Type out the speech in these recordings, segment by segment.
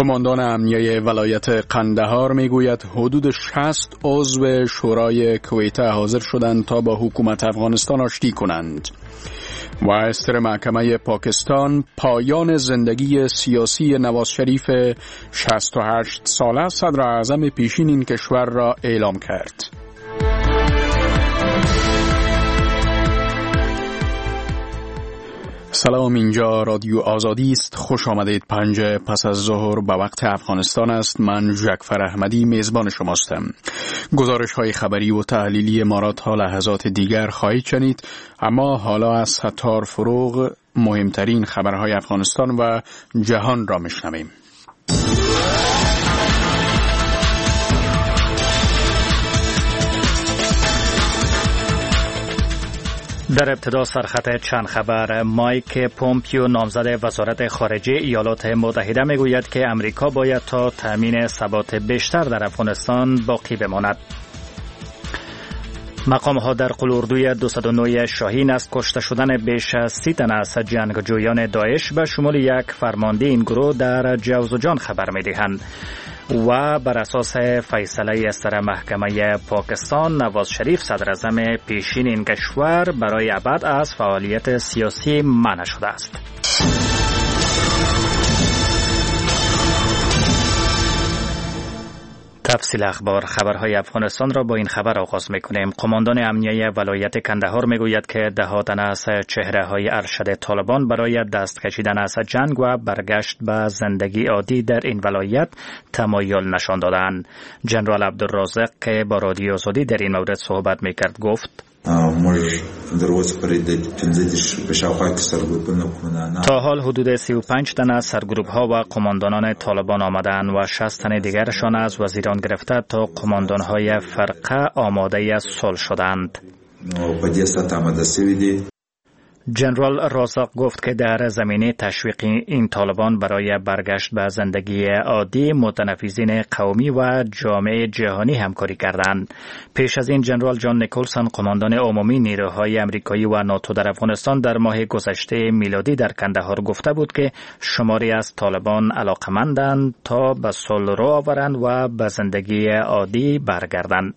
کماندان امنیه ولایت قندهار میگوید حدود 60 عضو شورای کویت حاضر شدند تا با حکومت افغانستان آشتی کنند. و استر محکمه پاکستان پایان زندگی سیاسی نواز شریف 68 ساله صدر اعظم پیشین این کشور را اعلام کرد. سلام، اینجا رادیو آزادی است. خوش آمدید. 5 پس از ظهر به وقت افغانستان است. من جعفر احمدی میزبان شماستم. گزارش های خبری و تحلیلی ما را تا لحظات دیگر خواهید شنید، اما حالا از ستار فروغ مهمترین خبرهای افغانستان و جهان را میشنویم. در ابتدا سرخط چند خبر. مایک پومپیو نامزد وزارت خارجه ایالات متحده میگوید که امریکا باید تا تامین ثبات بیشتر در افغانستان باقی بماند. مقام‌ها در قلوردوی 209 شاهین از کشته شدن بیش از 30 تن از جنگجویان داعش به شمول یک فرمانده این گروه در جوزجان خبر می‌دهند. و بر اساس فیصله استر محکمه پاکستان، نواز شریف صدر اعظم پیشین این کشور برای ابد از فعالیت سیاسی منع شده است. تفصیل اخبار. خبرهای افغانستان را با این خبر آغاز می‌کنیم. قماندان امنیه ولایت قندهار میگوید که ده‌ها تن از چهره‌های ارشد طالبان برای دست کشیدن از جنگ و برگشت به زندگی عادی در این ولایت تمایل نشان دادند. جنرال عبدالرازق که با رادیو آزادی در این مورد صحبت می‌کرد گفت: تا حال حدود 35 تن از سرگروپ ها و قماندانان طالبان آمدند و 60 تن دیگرشان از وزیران گرفته تا قماندان های فرقه آماده صلح شدند. جنرال رازق گفت که در زمینه تشویق این طالبان برای برگشت به زندگی عادی، متنفذین قومی و جامعه جهانی همکاری کردند. پیش از این جنرال جان نیکلسون قماندان عمومی نیروهای امریکایی و ناتو در افغانستان در ماه گذشته میلادی در قندهار گفته بود که شماری از طالبان علاقمندند تا به صلح رو آورند و به زندگی عادی برگردند.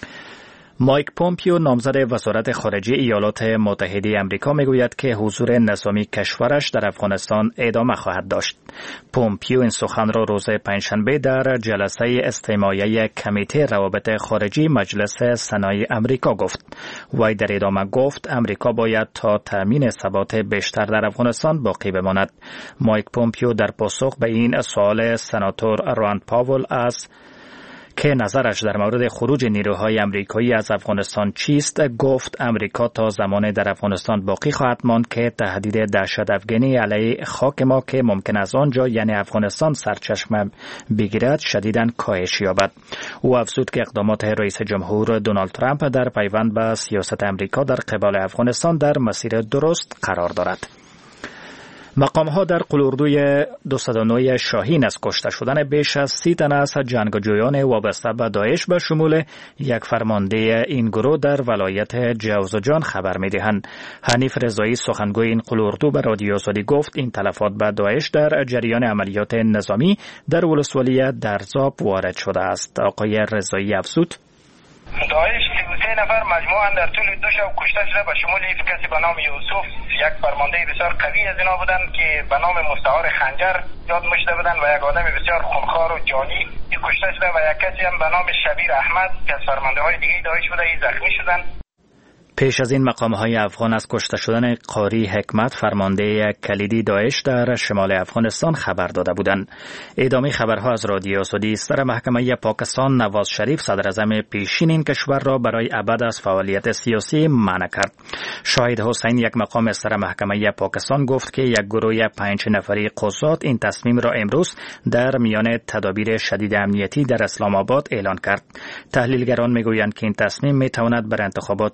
مایک پومپیو نامزد وزارت خارجه ایالات متحده آمریکا میگوید که حضور نظامی کشورش در افغانستان ادامه خواهد داشت. پومپیو این سخن را روز پنجشنبه در جلسه استماعیه کمیته روابط خارجی مجلس سنای آمریکا گفت. وی در ادامه گفت آمریکا باید تا تامین ثبات بیشتر در افغانستان باقی بماند. مایک پومپیو در پاسخ به این سوال سناتور راند پاول از که نظرش در مورد خروج نیروهای امریکایی از افغانستان چیست گفت: امریکا تا زمان در افغانستان باقی خواهد ماند که تهدید دهشت افغانی علیه خاک ما که ممکن است آنجا یعنی افغانستان سرچشمه بگیرد شدیداً کاهش یابد. او افزود که اقدامات رئیس جمهور دونالد ترامپ در پیوند به سیاست امریکا در قبال افغانستان در مسیر درست قرار دارد. مقام‌ها در قلوردوی 209 شاهین از کشته شدن بیش از 30 تن از جنگجویان وابسته به داعش به شمول یک فرمانده این گروه در ولایت جوزجان خبر می‌دهند. حنیف رضایی سخنگوی این قلوردو به رادیو آزادی گفت این تلفات به داعش در جریان عملیات نظامی در ولسوالی درزاب وارد شده است. آقای رضایی افزود: داعش 33 نفر مجموعاً در طول 2 شب کشته شده به شمول یک کسی به نام یوسف، یک فرمانده بسیار قوی از اینا بودند که به نام مستعار خنجر یاد مشده بودند و یک آدم بسیار خونخوار و جانی کشته شده و یک کسی هم به نام شبیر احمد که از فرمانده های دیگه داعش بوده زخمی شدند. پیش از این مقام‌های افغان از کشته شدن قاری حکمت فرمانده کلیدی داعش در شمال افغانستان خبر داده بودند. ادامه خبرها از رادیو آزادی است. در محکمه پاکستان نواز شریف صدر اعظم پیشین این کشور را برای ابد از فعالیت سیاسی منع کرد. شاهد حسین یک مقام استر محکمه پاکستان گفت که یک گروه 5 نفری قضات این تصمیم را امروز در میان تدابیر شدید امنیتی در اسلام آباد اعلان کرد. تحلیلگران میگویند که این تصمیم میتواند بر انتخابات پارلمان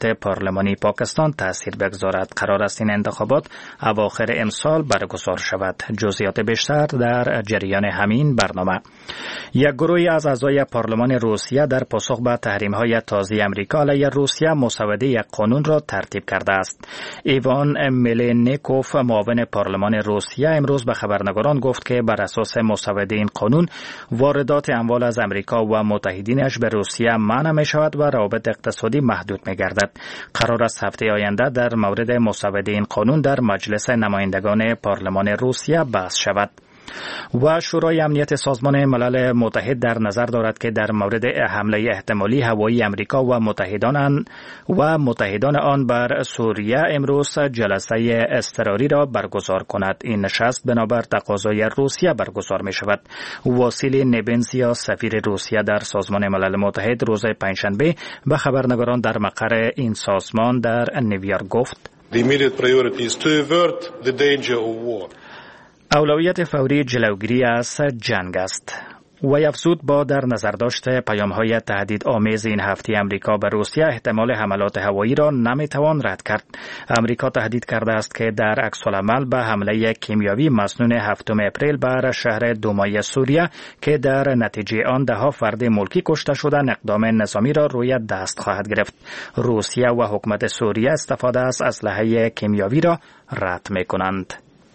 پارلمانی پاکستان تأثیر بگذارد. قرار است این انتخابات اواخر امسال برگزار شود. جزئیات بیشتر در جریان همین برنامه. یک گروهی از اعضای پارلمان روسیه در پاسخ به تحریم‌های تازه آمریکا علیه روسیه مسوده یک قانون را ترتیب کرده است. ایوان میلنیکوف معاون پارلمان روسیه امروز به خبرنگاران گفت که بر اساس مسوده این قانون واردات اموال از آمریکا و متحدینش به روسیه منع می شود و روابط اقتصادی محدود می گردد. قرار است هفته آینده در مورد مسوده این قانون در مجلس نمایندگان پارلمان روسیه بحث شود. و شورای امنیت سازمان ملل متحد در نظر دارد که در مورد حمله احتمالی هوایی امریکا و متحدان آن بر سوریه امروز جلسه اضطراری را برگزار کند. این نشست بنابر تقاضای روسیه برگزار می شود. واسیلی نبنزیا سفیر روسیه در سازمان ملل متحد روز پنجشنبه به خبرنگاران در مقر این سازمان در نیویورک گفت: The immediate priority is to avert the danger of war. اولویت فوری جلوگیری از جنگ است. و افزود با در نظر داشت پیام‌های تهدیدآمیز این هفته امریکا به روسیه احتمال حملات هوایی را نمیتوان رد کرد. امریکا تهدید کرده است که در عکس‌العمل به حمله کیمیاوی مسنون 7 اپریل بر شهر دومای سوریه که در نتیجه آن ده‌ها فرد ملکی کشته شدند اقدام نظامی را روی دست خواهد گرفت. روسیه و حکومت سوریه استفاده از اسلحه کیمیاوی را رد می‌کنند.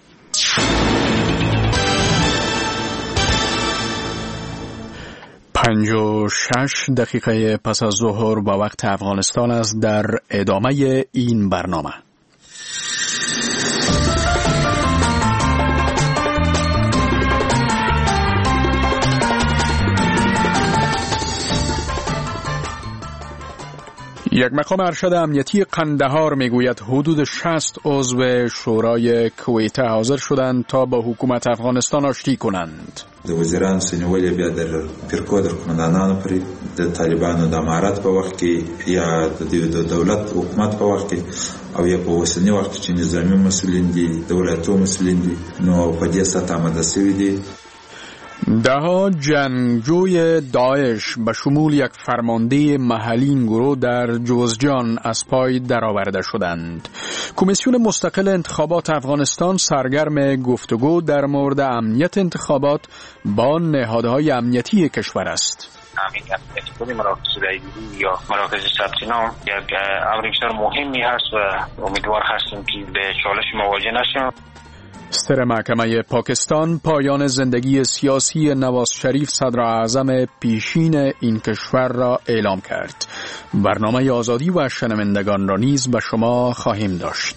56 دقیقه پس از ظهر با وقت افغانستان است. در ادامه این برنامه یک مقام ارشد امنیتی قندهار میگوید حدود 60 عضو شورای کویته حاضر شدند تا با حکومت افغانستان آشتی کنند. د وزیرانو سنیولې بیا د فرقو د قومندانانو پرې د طالبانو د امارت په وخت کې یا د دولت حکومت په وخت کې او یا په اوسني وخت کې چې نظامی مسؤلین دي د ولایتو مسؤلین دي نو په دې سطح آماده شوي دي. دهها جنگجوی داعش به شمول یک فرمانده محلی این گروه در جوزجان از پای درآورده شدند. کمیسیون مستقل انتخابات افغانستان سرگرم گفتگو در مورد امنیت انتخابات با نهادهای امنیتی کشور است. امنیت مراکز رایگیری یا مراکز ثبت نام یک امر بسیار مهمی هست و امیدوار هستیم که به چالش مواجه نشیم. ستر محکمه پاکستان پایان زندگی سیاسی نواز شریف صدر اعظم پیشین این کشور را اعلام کرد. برنامه آزادی و شنوندگان را نیز به شما خواهیم داشت.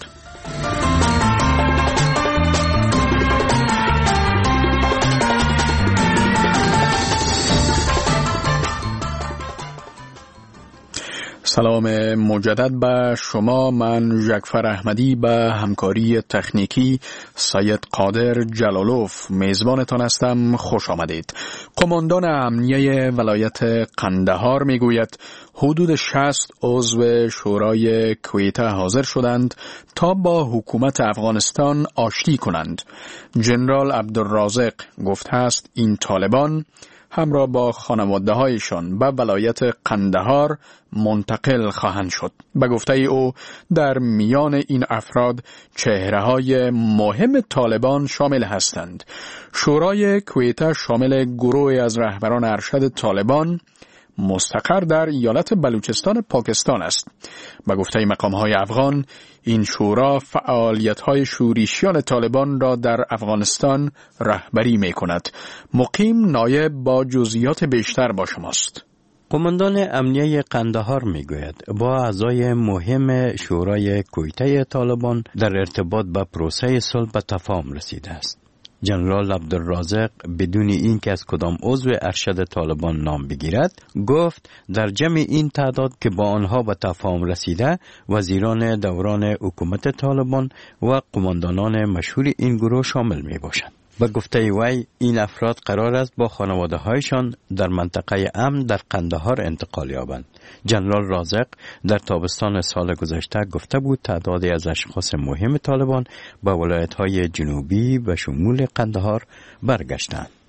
سلام مجدد به شما. من جعفر احمدی به همکاری تکنیکی سید قادر جلالوف میزبانتان هستم. خوش آمدید. قماندان امنیه ولایت قندهار میگوید حدود 60 عضو شورای کویته حاضر شدند تا با حکومت افغانستان آشتی کنند. جنرال عبدالرازق گفته است این طالبان همراه با خانواده‌هایشان به ولایت قندهار منتقل خواهند شد. به گفته او در میان این افراد چهره‌های مهم طالبان شامل هستند. شورای کویته شامل گروهی از رهبران ارشد طالبان مستقر در ایالت بلوچستان پاکستان است. به گفته مقام‌های افغان این شورا فعالیت‌های شورشیان طالبان را در افغانستان رهبری می‌کند. مقیم نایب با جزئیات بیشتر با شماست. قماندان امنیه قندهار میگوید با اعضای مهم شورای کویته طالبان در ارتباط با پروسه صلح به تفاهم رسیده است. جنرال عبدالرازق بدون اینکه از کدام عضو ارشد طالبان نام بگیرد گفت در جمع این تعداد که با آنها به تفاهم رسیده وزیران دوران حکومت طالبان و قماندانان مشهور این گروه شامل می باشند. به گفته وی این افراد قرار است با خانواده هایشان در منطقه امن در قندهار انتقال یابند. جنرال رازق در تابستان سال گذشته گفته بود تعدادی از اشخاص مهم طالبان به ولایت‌های جنوبی و شمول قندهار برگشتند.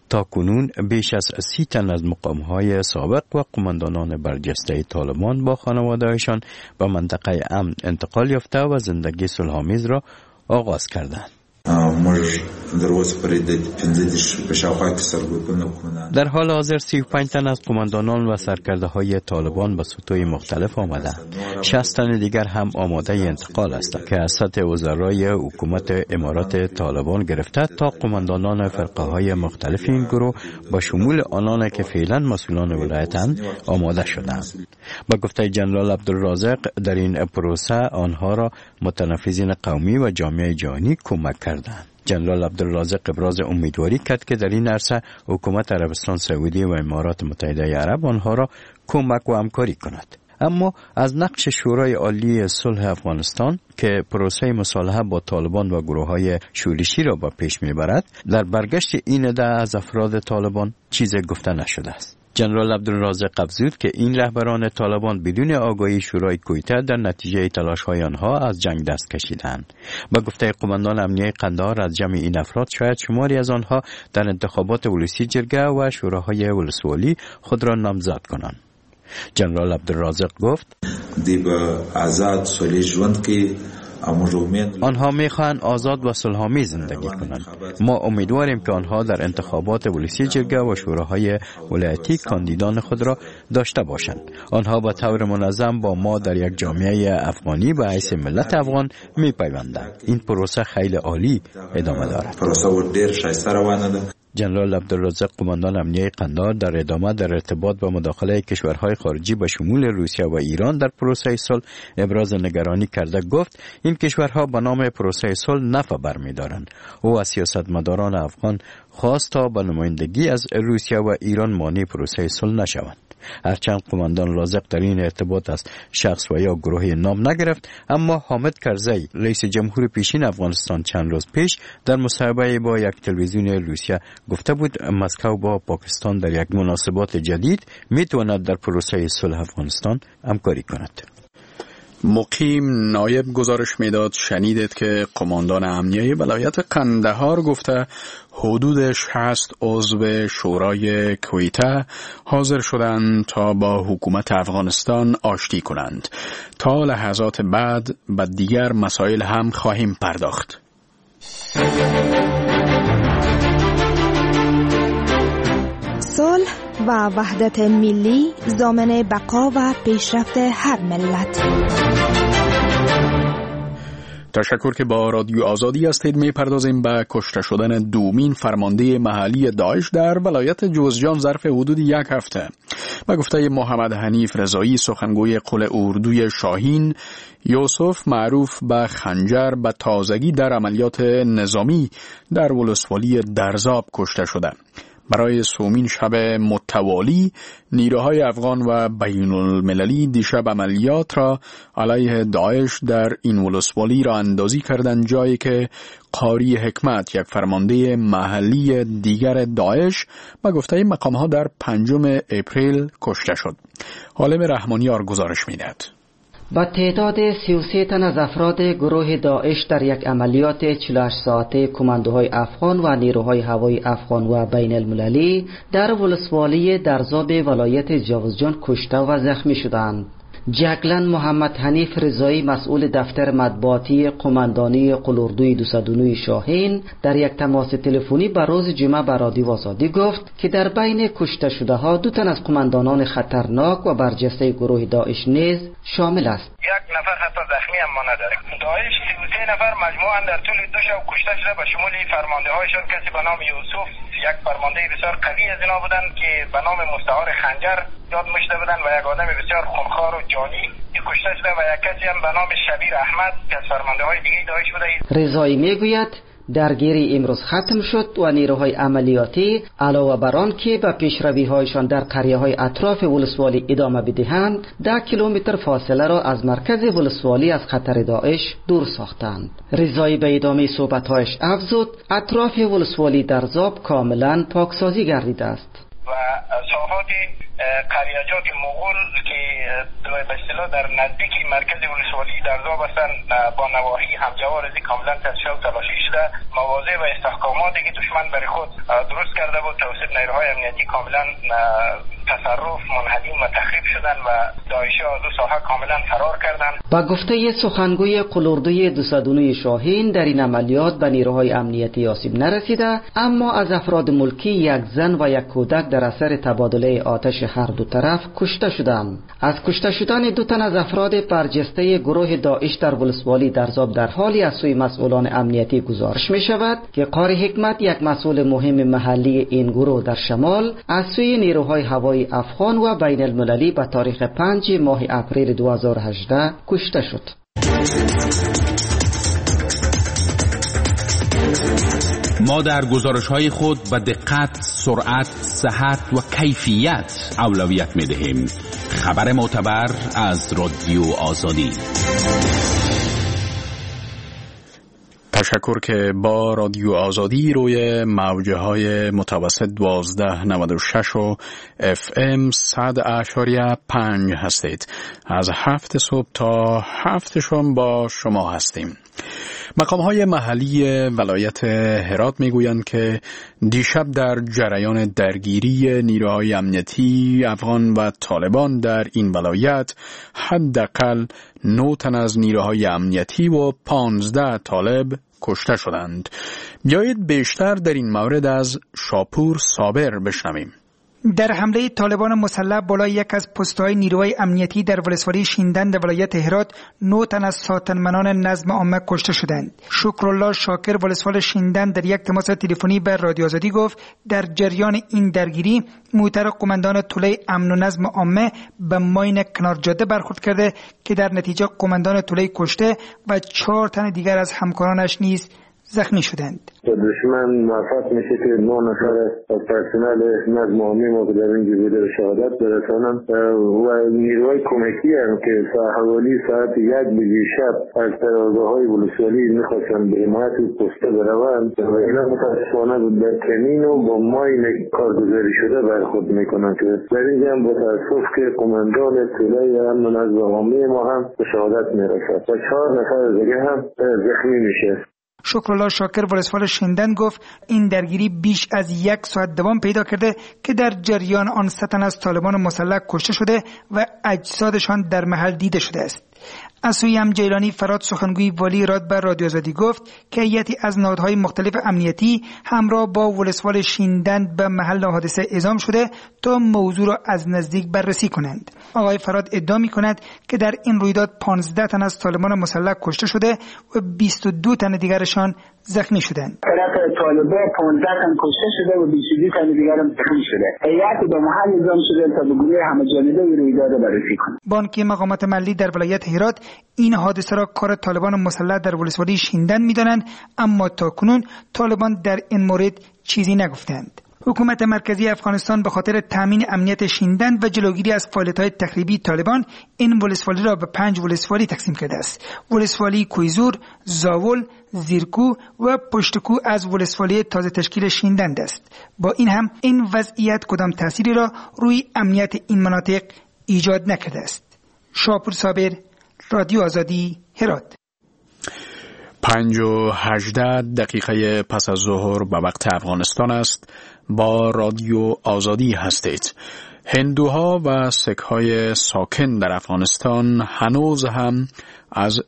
تا کنون بیش از 30 تن از مقام‌های سابق و قماندانان برجسته طالبان با خانواده‌هایشان به منطقه امن انتقال یافته و زندگی صلح‌آمیز را آغاز کردند. در حال حاضر 35 تن از قماندانان و سرکرده های طالبان به سطوح مختلف آمدند. 60 تن دیگر هم آماده انتقال هستند که از سطح وزرای حکومت امارات طالبان گرفته تا قماندانان فرقه های مختلف این گروه با شمول آنان که فعلا مسئولان ولایتند آماده شدند. با گفته جنرال عبدالرازق در این پروسه آنها را متنفذین قومی و جامعه جهانی کمک کردند. جنرال عبدالرازق ابراز امیدواری کرد که در این عرصه حکومت عربستان سعودی و امارات متحده عرب آنها را کمک و همکاری کند. اما از نقش شورای عالی صلح افغانستان که پروسه مصالحه با طالبان و گروه‌های شورشی را به پیش میبرد، در برگشت این عده از افراد طالبان چیزی گفته نشده است. جنرال عبدالرازق افزود که این رهبران طالبان بدون آگاهی شورای کویته در نتیجه تلاش‌های آنها از جنگ دست کشیدند. با گفته قماندان امنیه قندهار از جمع این افراد شاید شماری از آنها در انتخابات ولسی جرگه و شوراهای ولسوالی خود را نامزد کنند. جنرال عبدالرازق گفت آنها میخواهند آزاد و صلح‌آمیز زندگی کنند. ما امیدواریم که آنها در انتخابات ولسی جرگه و شوراهای ولایتی کاندیدان خود را داشته باشند. آنها با طور منظم با ما در یک جامعه افغانی به حیث ملت افغان میپیوندند. این پروسه خیلی عالی ادامه دارد. جنرال عبدالرازق قماندان امنیه قندهار در ادامه در ارتباط با مداخله کشورهای خارجی به شمول روسیه و ایران در پروسه صلح ابراز نگرانی کرده گفت این کشورها به نام پروسه صلح نفع برمی‌دارند. او از سیاستمداران افغان خواست تا به نمایندگی از روسیه و ایران مانع پروسه صلح نشوند. هرچند قماندان رازق در این ارتباط از شخص و یا گروه نام نگرفت، اما حامد کرزی رئیس جمهور پیشین افغانستان چند روز پیش در مصاحبه با یک تلویزیون روسیه گفته بود مسکو با پاکستان در یک مناسبات جدید میتواند در پروسه صلح افغانستان همکاری کند. مقیم نایب گزارش میداد شنیدید که قماندان امنیه ولایت قندهار گفته حدود 60 عضو شورای کویته حاضر شدند تا با حکومت افغانستان آشتی کنند. تا لحظات بعد به دیگر مسائل هم خواهیم پرداخت. صلح و وحدت ملی ضامن بقا و پیشرفت هر ملت. تشکر که با رادیو آزادی هستید. میپردازیم به کشته شدن دومین فرمانده محلی داعش در ولایت جوزجان ظرف حدود یک هفته. به گفته محمد حنیف رضایی سخنگوی قل اردوی شاهین، یوسف معروف به خنجر به تازگی در عملیات نظامی در ولسوالی درزاب کشته شده. برای سومین شب متوالی نیروهای افغان و بین المللی دیشب عملیات را علیه داعش در این ولسوالی را اندازی کردند، جایی که قاری حکمت یک فرمانده محلی دیگر داعش به گفته مقام‌ها در 5 اپریل کشته شد. حالم رحمانیار گزارش می‌دهد. با تعداد 33 تن از افراد گروه داعش در یک عملیات 48 ساعته کماندوهای افغان و نیروهای هوایی افغان و بین المللی در ولسوالی درزاب ولایت جوزجان کشته و زخمی شدند. جگلن محمد حنیف رضایی مسئول دفتر مطبوعاتی قماندانی قل اردوی 209 شاهین در یک تماس تلفنی به روز جمعه به رادیو آزادی گفت که در بین کشته شده ها 2 تن از قماندانان خطرناک و برجسته گروه داعش نیز شامل است. یک نفر حتی زخمی هم ما نداریم. داعش 33 نفر مجموعاً در طول 2 شب کشته شده به شمول فرمانده هایشان کسی به نام یوسف، یک فرمانده بسیار قوی از اینا بودند که به نام مستعار خنجر یاد مشده بودند و یک آدم بسیار خونخوار و جانی کشته شده و یک کسی هم به نام شبیر احمد که از فرمانده های دیگه داعش بوده. رضایی میگوید درگیری امروز ختم شد و نیروهای عملیاتی علاوه بر آن که به پیشروی‌هایشان در قریه‌های اطراف ولسوالی ادامه بدهند 10 کیلومتر فاصله را از مرکز ولسوالی از خطر داعش دور ساختند. رضایی به ادامه صحبت‌هایش افزود اطراف ولسوالی درزاب کاملا پاکسازی گردیده است و صحافات قریجات مغول که به اصطلاح در نزدیک مرکز ولسوالی درزاب هستند با نواحی همجوار از کاملا تشکیل تلاشی شده مواضع و استحکاماتی که دشمن برای خود درست کرده بود توسط نیروهای امنیتی کاملا تصرف منهدم و تخریب شدن و داعشی از دو ساحه کاملا فرار کردند. با گفته سخنگوی قلاردوی 209 شاهین در این عملیات به نیروهای امنیتی آسیب نرسیده، اما از افراد ملکی یک زن و یک کودک در اثر تبادله آتش هر دو طرف کشته شدند. از کشته شدن 2 تن از افراد برجسته گروه داعش در ولسوالی درزاب در حالی از سوی مسئولان امنیتی گزارش می شود که قاری حکمت یک مسئول مهم محلی این گروه در شمال از سوی نیروهای هوایی افغان و بین المللی به تاریخ 5 ماه اپریل 2018 کشته شد. ما در گزارش‌های خود به دقت، سرعت، صحت و کیفیت اولویت می‌دهیم. خبر معتبر از رادیو آزادی. تشکر که با رادیو آزادی روی موج‌های متوسط 1296 و FM 100.5 هستید. از 7 صبح تا 7 شام با شما هستیم. مقام‌های محلی ولایت هرات میگویند که دیشب در جریان درگیری نیروهای امنیتی افغان و طالبان در این ولایت حداقل 9 تن از نیروهای امنیتی و 15 طالب کشته شدند. بیایید بیشتر در این مورد از شاپور صابر بشنویم. در حمله طالبان مسلح بالای یک از پست‌های نیروهای امنیتی در ولسوالی شیندند ولایت هرات 9 تن از ساتنمنان نظم عامه کشته شدند. شکرالله شاکر ولسوال شیندند در یک تماس تلفنی به رادیو آزادی گفت در جریان این درگیری موتر قماندان توله امن و نظم عامه به ماین کنار جاده برخورد کرده که در نتیجه قماندان توله کشته و 4 تن دیگر از همکارانش نیز زخمی شدند. دشمن موفق میشه که 9 نفر از پرسنل نظم عامی ما که در اینجا بوده به شهادت برسانم و نیروهای کمکی هم که حوالی ساعت 1 بجه شب از قرارگاه‌های ولسوالی میخواستن به حمایت پسته بروند و اینا متاسفانه در کمین و با ماین کارگزاری شده برخورد میکنن که در اینجا هم با تاسف که قماندان توله امن و نظم عامی ما هم به شهادت میرسد و 4 نفر دیگه هم زخمی میشه. شکرالله شاکر ولسوال شیندند گفت این درگیری بیش از 1 ساعت دوام پیدا کرده که در جریان آن 3 تن از طالبان مسلح کشته شده و اجسادشان در محل دیده شده است. از سوی هم جیلانی فراد سخنگوی والی راد بر رادیو آزادی گفت که هیئتی از نهادهای مختلف امنیتی همراه با ولسوال شیندند به محل حادثه اعزام شده تا موضوع را از نزدیک بررسی کنند. آقای فراد ادعا می‌کند که در این رویداد 15 تن از طالبان مسلح کشته شده و 22 تن دیگرشان زخمی شدند. طرف طالبان 15 تن کشته شده و 22 تن دیگر هم زخمی شده. هیئت به محل اعزام شده تا به گروه همه‌جانبه رویداد را بررسی کند. بانک مقامات ملی در ولایت هرات این حادثه را کار طالبان مسلح در ولسوالی شیندند می‌دانند، اما تاکنون طالبان در این مورد چیزی نگفتند. حکومت مرکزی افغانستان به خاطر تامین امنیت شیندند و جلوگیری از فعالیت‌های تخریبی طالبان این ولسوالی را به 5 ولسوالی تقسیم کرده است. ولسوالی کویزور، زاول، زیرکو و پشتکو از ولسوالی تازه تشکیل شیندند است. با این هم این وضعیت کدام تأثیری را روی امنیت این مناطق ایجاد نکرده است. شاپور صابر، رادیو آزادی، هرات. 5:18 پس از ظهر به وقت افغانستان است. با رادیو آزادی هستید. هندوها و سک‌های ساکن در افغانستان هنوز هم از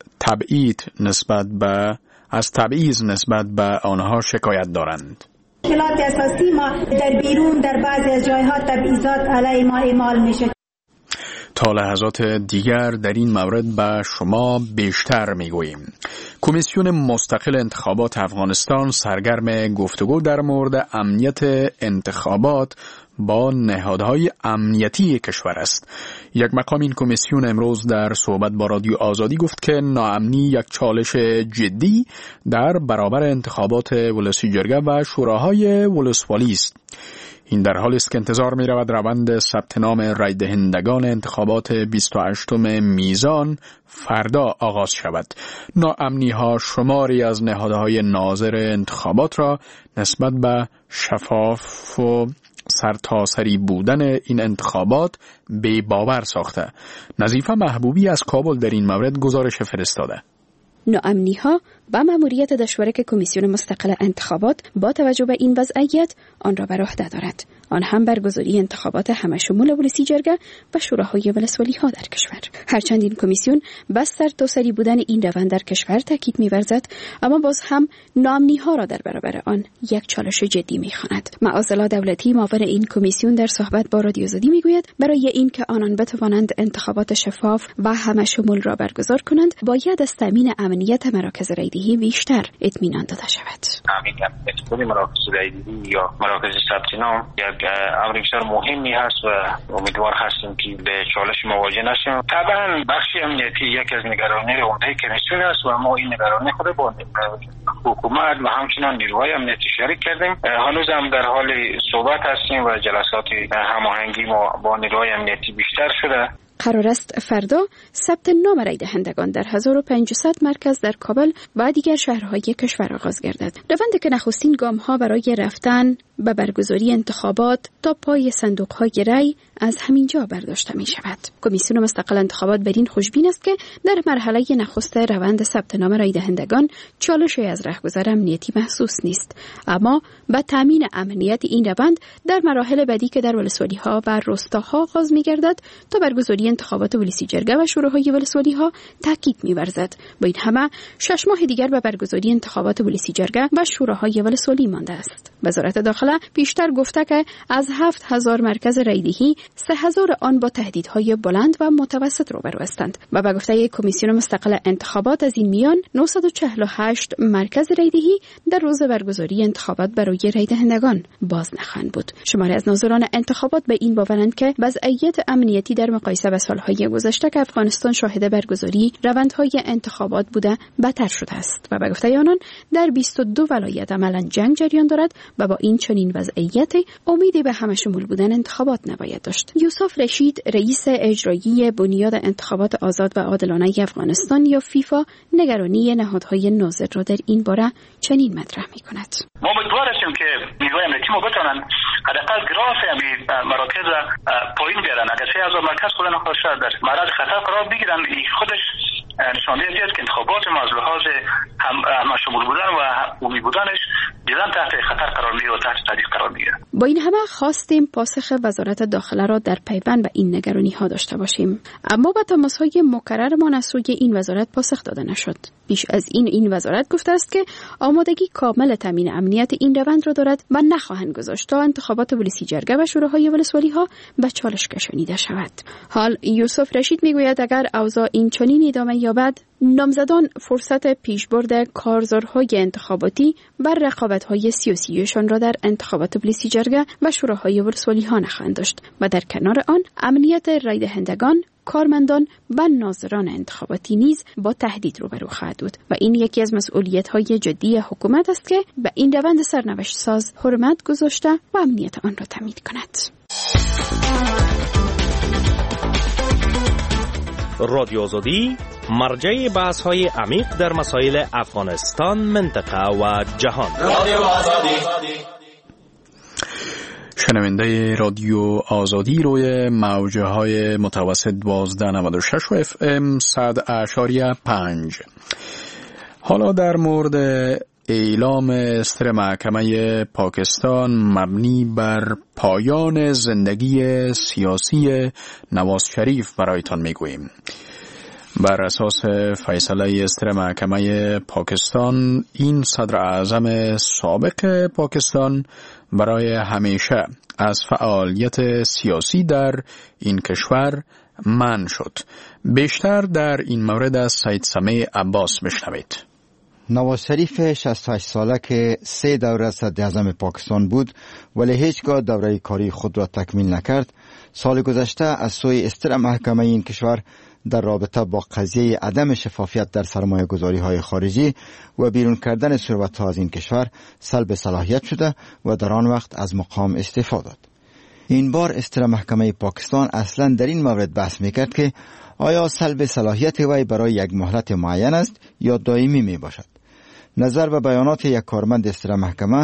تبعیض نسبت به آنها شکایت دارند. مشکلات اساسی ما در بیرون در بعضی از جایها تبعیضات علیه ما اعمال میشه. تا لحظات دیگر در این مورد به شما بیشتر میگوییم. کمیسیون مستقل انتخابات افغانستان سرگرم گفتگو در مورد امنیت انتخابات با نهادهای امنیتی کشور است. یک مقام این کمیسیون امروز در صحبت با رادیو آزادی گفت که ناامنی یک چالش جدی در برابر انتخابات ولسی جرگه و شوراهای ولسوالی است. این در حالی است که انتظار می رود روند ثبت نام رای دهندگان انتخابات 28 میزان فردا آغاز شود. ناامنی ها شماری از نهادهای ناظر انتخابات را نسبت به شفاف و سرتاسری بودن این انتخابات بی باور ساخته. نظیفه محبوبی از کابل در این مورد گزارش فرستاده. ناامنی‌ها با مأموریت دشوارک کمیسیون مستقل انتخابات با توجه به این وضعیت آن را بر عهده دارد. آن هم برگزاری انتخابات همشمول ولسی جرگه و شوراهای ولسوالی‌ها در کشور. هرچند این کمیسیون بس سرتاسری بودن این روند در کشور تاکید می‌ورزد، اما باز هم ناامنی‌ها را در برابر آن یک چالش جدی می‌خواند. معاذالله دولتی معاون این کمیسیون در صحبت با رادیو آزادی می‌گوید برای اینکه آنان بتوانند انتخابات شفاف و همشمول را برگزار کنند، باید از تامین امنیت مراکز رایدهی بیشتر اطمینان داده شود. امنیت مراکز رایدهی یا مراکز ثبت نام یک امر بسیار مهمی هست و امیدوار هستیم که به چالش مواجه نشیم. طبعا بخش امنیتی یکی از نگرانی عمده کمیسیون است و ما این نگرانی خود با حکومت و همچنین نیروهای امنیتی شریک کردیم. هنوز هم در حال صحبت هستیم و جلسات هماهنگی با نیروهای امنیتی بیشتر شده. قرار است فردا ثبت نام رای دهندگان در 1500 مرکز در کابل و دیگر شهرهای کشور آغاز گردد. روند که نخستین گام‌ها برای رفتن به برگزاری انتخابات تا پای صندوق‌های رای از همینجا برداشته می شود. کمیسیون مستقل انتخابات بر این خوشبین است که در مرحله نخست روند ثبت نام رای دهندگان چالشی از رهگذر امنیتی محسوس نیست، اما به تامین امنیت این روند در مراحل بعدی که در ولسوالی‌ها و روستاها آغاز می‌گردد تا برگزاری انتخابات ولسی جرگه و شوراهای ولسوالی‌ها تاکید می‌ورزد. با این همه 6 ماه دیگر به برگزاری انتخابات ولسی جرگه و شوراهای ولسوالی مانده است. وزارت داخله پیشتر گفته که از 7000 مرکز رایدهی 3000 آن با تهدیدهای بلند و متوسط روبرو هستند و به گفته کمیسیون مستقل انتخابات از این میان 948 مرکز رایدهی در روز برگزاری انتخابات برای رای دهندگان باز نخواهند بود. شماری از ناظران انتخابات به این باورند که وضعیت امنیتی در مقایسه با سالهای گذشته که افغانستان شاهد برگزاری روندهای انتخابات بوده بدتر شده است و به گفته آنان در 22 ولایت عملاً جنگ جریان دارد و با این چنین وضعیت امیدی به همشمول بودن انتخابات نباید داشت. یوسف رشید رئیس اجرایی بنیاد انتخابات آزاد و عادلانه افغانستان یا فیفا نگرانی نهادهای ناظر را در این باره چنین مطرح می‌کند. ما امیدوار هستیم که نیروهای امنیتی ما بتوانند حداقل گراف مراکز پایین بیارن. اگر 3000 مرکز خود نخواهد در معرض خطر قرار بگیرن، این خودش نشانه است که انتخابات ما از لحاظ همشمول بودن و عمومی بودنش دیدن تحت خطر قرار میگیره و تحت تهدید قرار میگیره. با این همه خواستیم پاسخ وزارت داخله را در پیوند به این نگرانی ها داشته باشیم، اما با تماس‌های مکررمان از سوی این وزارت پاسخ داده نشد. بیش از این وزارت گفته است که آمادگی کامل تامین امنیت این روند را دارد و نخواهند گذاشت تا انتخابات ولسی جرگه و شوراهای ولسوالی‌ها به چالش کشانیده شود. حال یوسف رشید میگوید اگر اوضاع این چنین ادامه یابد، نامزدان فرصت پیشبرد کارزارهای انتخاباتی بر رقابت‌های سیاسیشان را در انتخابات ولسی جرگه و شوراهای ولسوالی‌ها نخواهند داشت و در کنار آن امنیت رای دهندگان، کارمندان و ناظران انتخاباتی نیز با تهدید روبرو خواهد بود و این یکی از مسئولیت‌های جدی حکومت است که به این روند سرنوشت ساز حرمت گذاشته و امنیت آن را تامین کند. رادیو آزادی مرجع بحث‌های عمیق در مسائل افغانستان، منطقه و جهان. رادیو آزادی. شنونده رادیو آزادی روی موج‌های متوسط 1296 و اف ام 100.5. حالا در مورد اعلام استر محکمه پاکستان مبنی بر پایان زندگی سیاسی نواز شریف برایتان میگوییم. بر اساس فیصله استر محکمه پاکستان، این صدر اعظم سابق پاکستان برای همیشه از فعالیت سیاسی در این کشور منع شد. بیشتر در این مورد از سید سمیع عباس بشنوید. نواز شریف 68 ساله که 3 دوره صدر اعظم پاکستان بود ولی هیچگاه دوره کاری خود را تکمیل نکرد، سال گذشته از سوی استر محکمه این کشور در رابطه با قضیه عدم شفافیت در سرمایه گذاری های خارجی و بیرون کردن ثروت ها از این کشور سلب صلاحیت شده و در آن وقت از مقام استعفا داد. این بار استر محکمه پاکستان اصلا در این مورد بحث میکرد که آیا سلب صلاحیت وی برای یک مهلت معین است یا دائمی می باشد. نظر به بیانات یک کارمند استر محکمه،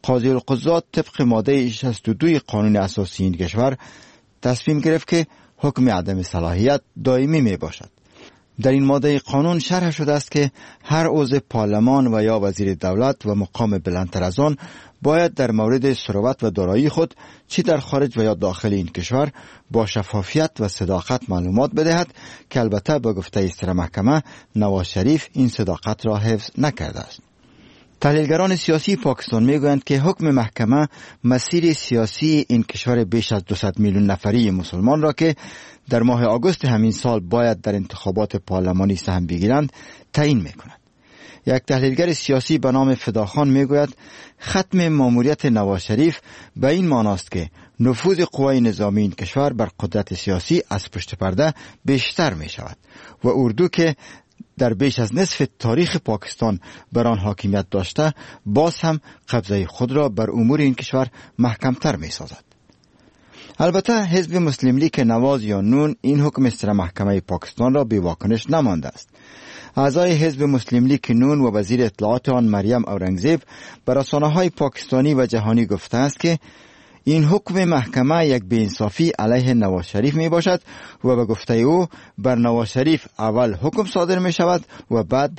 قاضی القضات طبق ماده 62 قانون اساسی این کشور تصمیم گرفت که حکم عدم صلاحیت دائمی می باشد. در این ماده قانون شرح شده است که هر عضو پارلمان و یا وزیر دولت و مقام بلندتر از آن باید در مورد ثروت و دارایی خود چی در خارج و یا داخل این کشور با شفافیت و صداقت معلومات بدهد که البته با گفته استر محکمه نواز شریف این صداقت را حفظ نکرده است. تحلیلگران سیاسی پاکستان میگویند که حکم محکمه مسیر سیاسی این کشور بیش از 200 میلیون نفری مسلمان را که در ماه آگوست همین سال باید در انتخابات پارلمانی سهم بگیرند تعیین میکند. یک تحلیلگر سیاسی به نام فداخان میگوید ختم ماموریت نواز شریف به این معناست که نفوذ قوای نظامی این کشور بر قدرت سیاسی از پشت پرده بیشتر می شود و اردو که در بیش از نصف تاریخ پاکستان بر آن حاکمیت داشته باز هم قبضه خود را بر امور این کشور محکمتر می سازد. البته حزب مسلم لیگ نواز یا نون این حکم استر محکمه پاکستان را بی واکنش نمانده است. اعضای حزب مسلم لیگ نون و وزیر اطلاعات آن مریم اورنگزیب بر رسانه‌های پاکستانی و جهانی گفته است که این حکم محکمه یک بی‌انصافی علیه نواز شریف می باشد و به گفته او بر نواز شریف اول حکم صادر می شود و بعد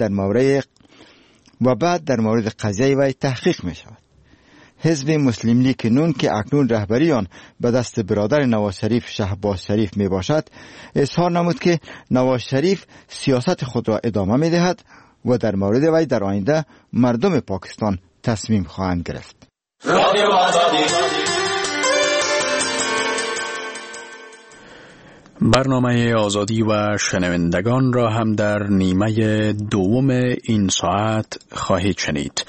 در مورد قضیه وی تحقیق می شود. حزب مسلم لیگ نون که اکنون رهبری آن به دست برادر نواز شریف شهباز شریف می باشد اظهار نمود که نواز شریف سیاست خود را ادامه می دهد و در مورد وی در آینده مردم پاکستان تصمیم خواهند گرفت. برنامه آزادی و شنوندگان را هم در نیمه دوم این ساعت خواهید شنید.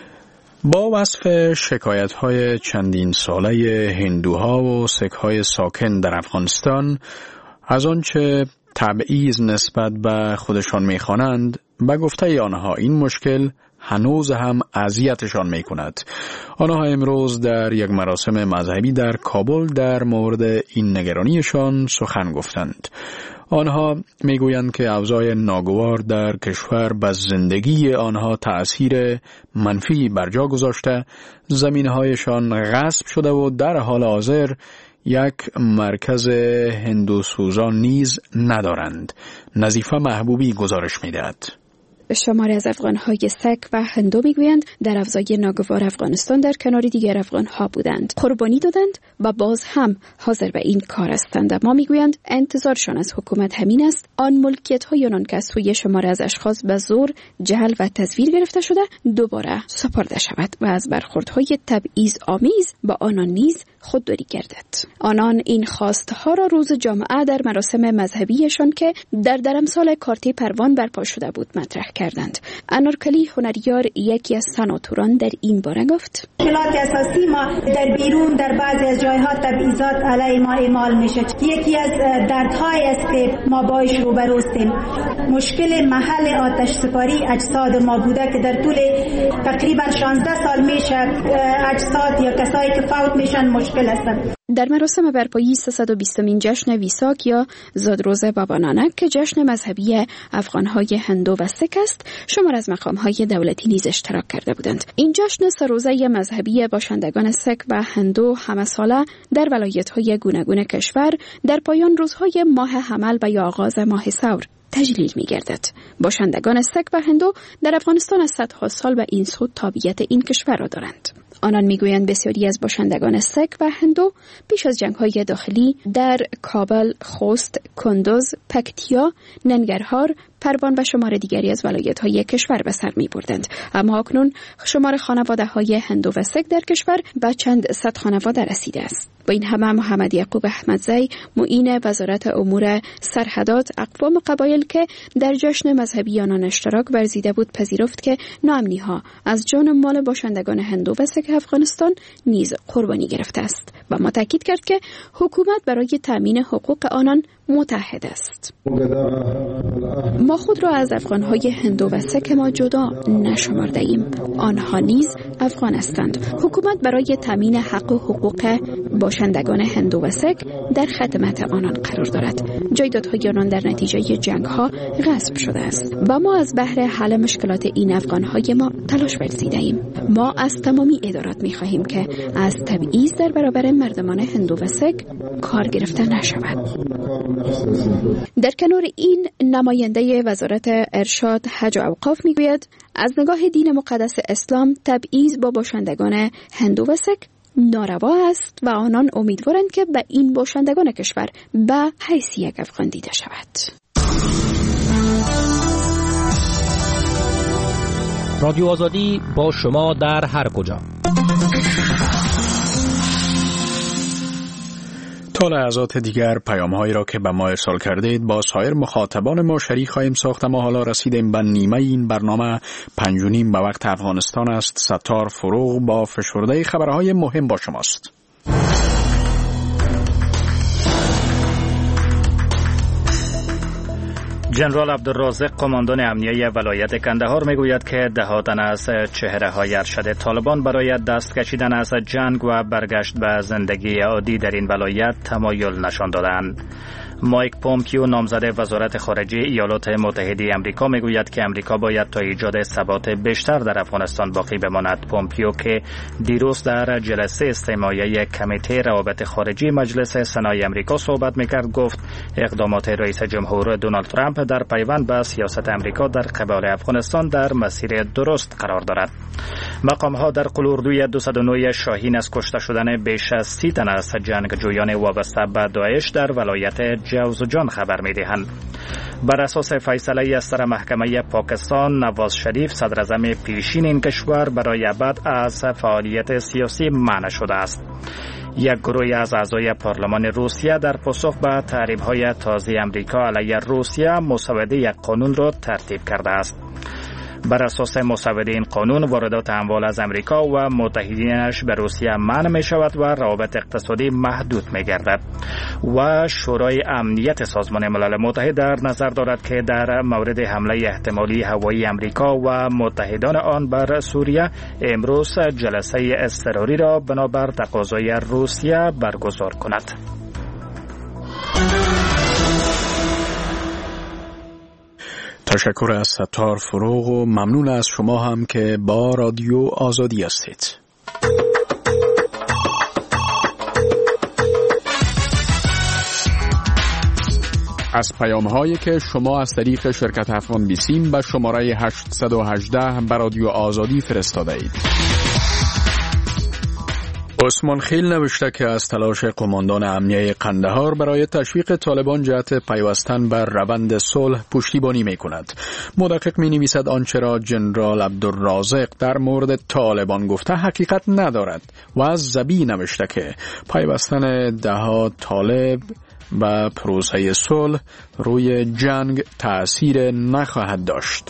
با وصف شکایت‌های چندین ساله هندوها و سک‌های ساکن در افغانستان از آنچه تبعیض نسبت به خودشان می‌خوانند، به گفته آنها این مشکل هنوز هم اذیتشان می‌کند. آنها امروز در یک مراسم مذهبی در کابل در مورد این نگرانیشان سخن گفتند. آنها میگویند که اوضاع ناگوار در کشور به زندگی آنها تأثیر منفی بر جا گذاشته، زمینهایشان غصب شده و در حال حاضر یک مرکز هندوسوزان نیز ندارند. نظیفه محبوبی گزارش میدهد. شماری از افغان‌های سک و هندو میگویند در اوضاع ناگوار افغانستان در کنار دیگر افغان‌ها بودند، قربانی دادند و باز هم حاضر به این کار هستند. ما میگویند انتظارشان از حکومت همین است آن ملکیت‌های آنان که از سوی شماری از اشخاص به زور، جهل و تزویر گرفته شده دوباره سپرده شود و از برخوردهای تبعیض آمیز با آنان نیز خودداری گردد. آنان این خواستها را روز جمعه در مراسم مذهبیشان که در درمسال کارتی پروان برپا شده بود مطرح کردند. انارکلی هنریار یکی از سناتوران در این باره گفت: مشکلات اساسی ما در بیرون در بعضی از جایها تبعیضات علیه ما اعمال میشه. یکی از دردهای است که ما باش روبروستیم. مشکل محل آتش سپاری اجساد ما بوده که در طول تقریبا 16 سال میشه اجساد یا کسایی که فوت میشن مشکل هستند. در مراسم برپایی 320مین جشن ویساک یا زادروز بابا نانک که جشن مذهبی افغان‌های هندو و سک است، شمار از مقام‌های دولتی نیز اشتراک کرده بودند. این جشن سرروزه مذهبی باشندگان سک و هندو همه ساله در ولایت‌های گوناگون کشور در پایان روزهای ماه حمل و یا آغاز ماه ثور تجلیل می‌گردد. باشندگان سک و هندو در افغانستان از صدها سال به این سو تابعیت این کشور را دارند. آنان میگویند بسیاری از باشندگان سک و هندو پیش از جنگ‌های داخلی در کابل، خوست، کندوز، پکتیا، ننگرهار، پروان و شمار دیگری از ولایت‌های کشور به سر می‌بردند. اما اکنون شمار خانواده‌های هندو و سک در کشور به چند صد خانواده رسیده است. با این همه محمد یعقوب احمدزی، معین وزارت امور سرحدات اقوام قبایل که در جشن مذهبی آنان اشتراک ورزیده بود پذیرفت که ناامنی‌ها از جان مال باشندگان هندو و سک افغانستان نیز قربانی گرفته است و ما تاکید کرد که حکومت برای تامین حقوق آنان متحد است. ما خود را از افغان‌های هندو و سک ما جدا نشمرده ایم. آنها نیز افغان هستند. حکومت برای تامین حق و حقوق باشندگان هندو و سیک در خدمت آنان قرار دارد. جایدادهای آنان در نتیجه جنگ‌ها غصب شده است و ما از بهر حل مشکلات این افغان‌های ما تلاش ورزیده ایم. ما از تمامی ادارات می‌خواهیم که از تبعیض در برابر مردمان هندو و سیک کار گرفته نشود. در کنار این نماینده وزارت ارشاد حج و اوقاف میگوید از نگاه دین مقدس اسلام تبعیض با باشندگان هندو و سیک ناروا است و آنان امیدوارند که به این باشندگان کشور به حیث یک افغان دیده شود. رادیو آزادی با شما در هر کجا. تا لحظات دیگر پیام‌هایی را که به ما ارسال کردید با سایر مخاطبان ما شریک خواهیم ساخت. ما حالا رسیدیم به نیمه این برنامه 5:30 به وقت افغانستان است. ستار فروغ با فشرده خبرهای مهم با شماست. جنرال عبدالرازق قماندان امنیه ولایت کندهار میگوید که دهاتن از چهره‌های ارشد طالبان برای دست کشیدن از جنگ و برگشت به زندگی عادی در این ولایت تمایل نشان دادند. مایک پومپیو نامزد وزارت خارجه ایالات متحده آمریکا میگوید که آمریکا باید تا ایجاد ثبات بیشتر در افغانستان باقی بماند. پومپیو که دیروز در جلسه استماعی کمیته روابط خارجی مجلس سنای آمریکا صحبت میکرد گفت اقدامات رئیس جمهور دونالد ترامپ در پیوند به سیاست آمریکا در قبال افغانستان در مسیر درست قرار دارد. مقام‌ها در قلوردوی 209 شاهین از کشته شدن بیش از 30 تن از جنگجویان وابسته به داعش در ولایت جوزجان خبر می‌دهند. بر اساس فیصله از سر محکمه پاکستان، نواز شریف صدر اعظم پیشین این کشور برای ابد از فعالیت سیاسی منع شده است. یک گروه از اعضای پارلمان روسیه در پاسخ به تحریم‌های تازه آمریکا علیه روسیه مسوده یک قانون را ترتیب کرده است. بر اساس مسوده این قانون واردات اموال از امریکا و متحدینش به روسیه منع می شود و روابط اقتصادی محدود می گردد و شورای امنیت سازمان ملل متحد در نظر دارد که در مورد حمله احتمالی هوایی امریکا و متحدان آن بر سوریه امروز جلسه اضطراری را بنابر تقاضای روسیه برگزار کند. تشکر از ستار فروغ و ممنون از شما هم که با رادیو آزادی هستید. از پیام‌هایی که شما از طریق شرکت افغان بیسیم به شماره 818 به رادیو آزادی فرستاده اید. عثمان خیل نوشته که از تلاش قماندان امنیه قندهار برای تشویق طالبان جهت پیوستن بر روند صلح پشتیبانی می کند. مدقق می نویسد آنچه را جنرال عبدالرازق در مورد طالبان گفته حقیقت ندارد و از زبی نوشته که پیوستن دهها طالب و پروسه صلح روی جنگ تأثیر نخواهد داشت.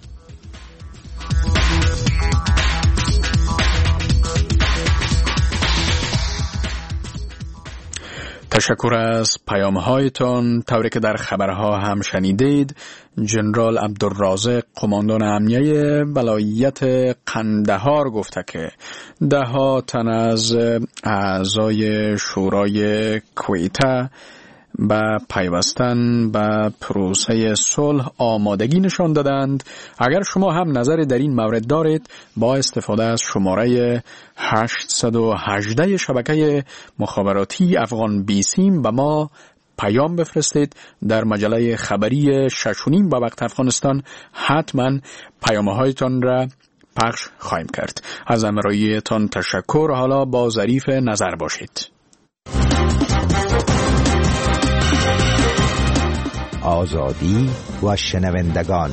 تشکر از پیام‌هایتان. طوری که در خبرها هم شنیدید، جنرال عبدالرازق قماندان امنیه ولایت قندهار گفته که ده‌ها تن از اعضای شورای کویته به پیوستن به پروسه صلح آمادگی نشان دادند. اگر شما هم نظر در این مورد دارید با استفاده از شماره 818 شبکه مخابراتی افغان بیسیم به ما پیام بفرستید. در مجله خبری 6:30 به وقت افغانستان حتما پیام‌هایتان را پخش خواهیم کرد. از همراهیتان تشکر. حالا با ظریف نظر باشید. آزادی و شنوندگان.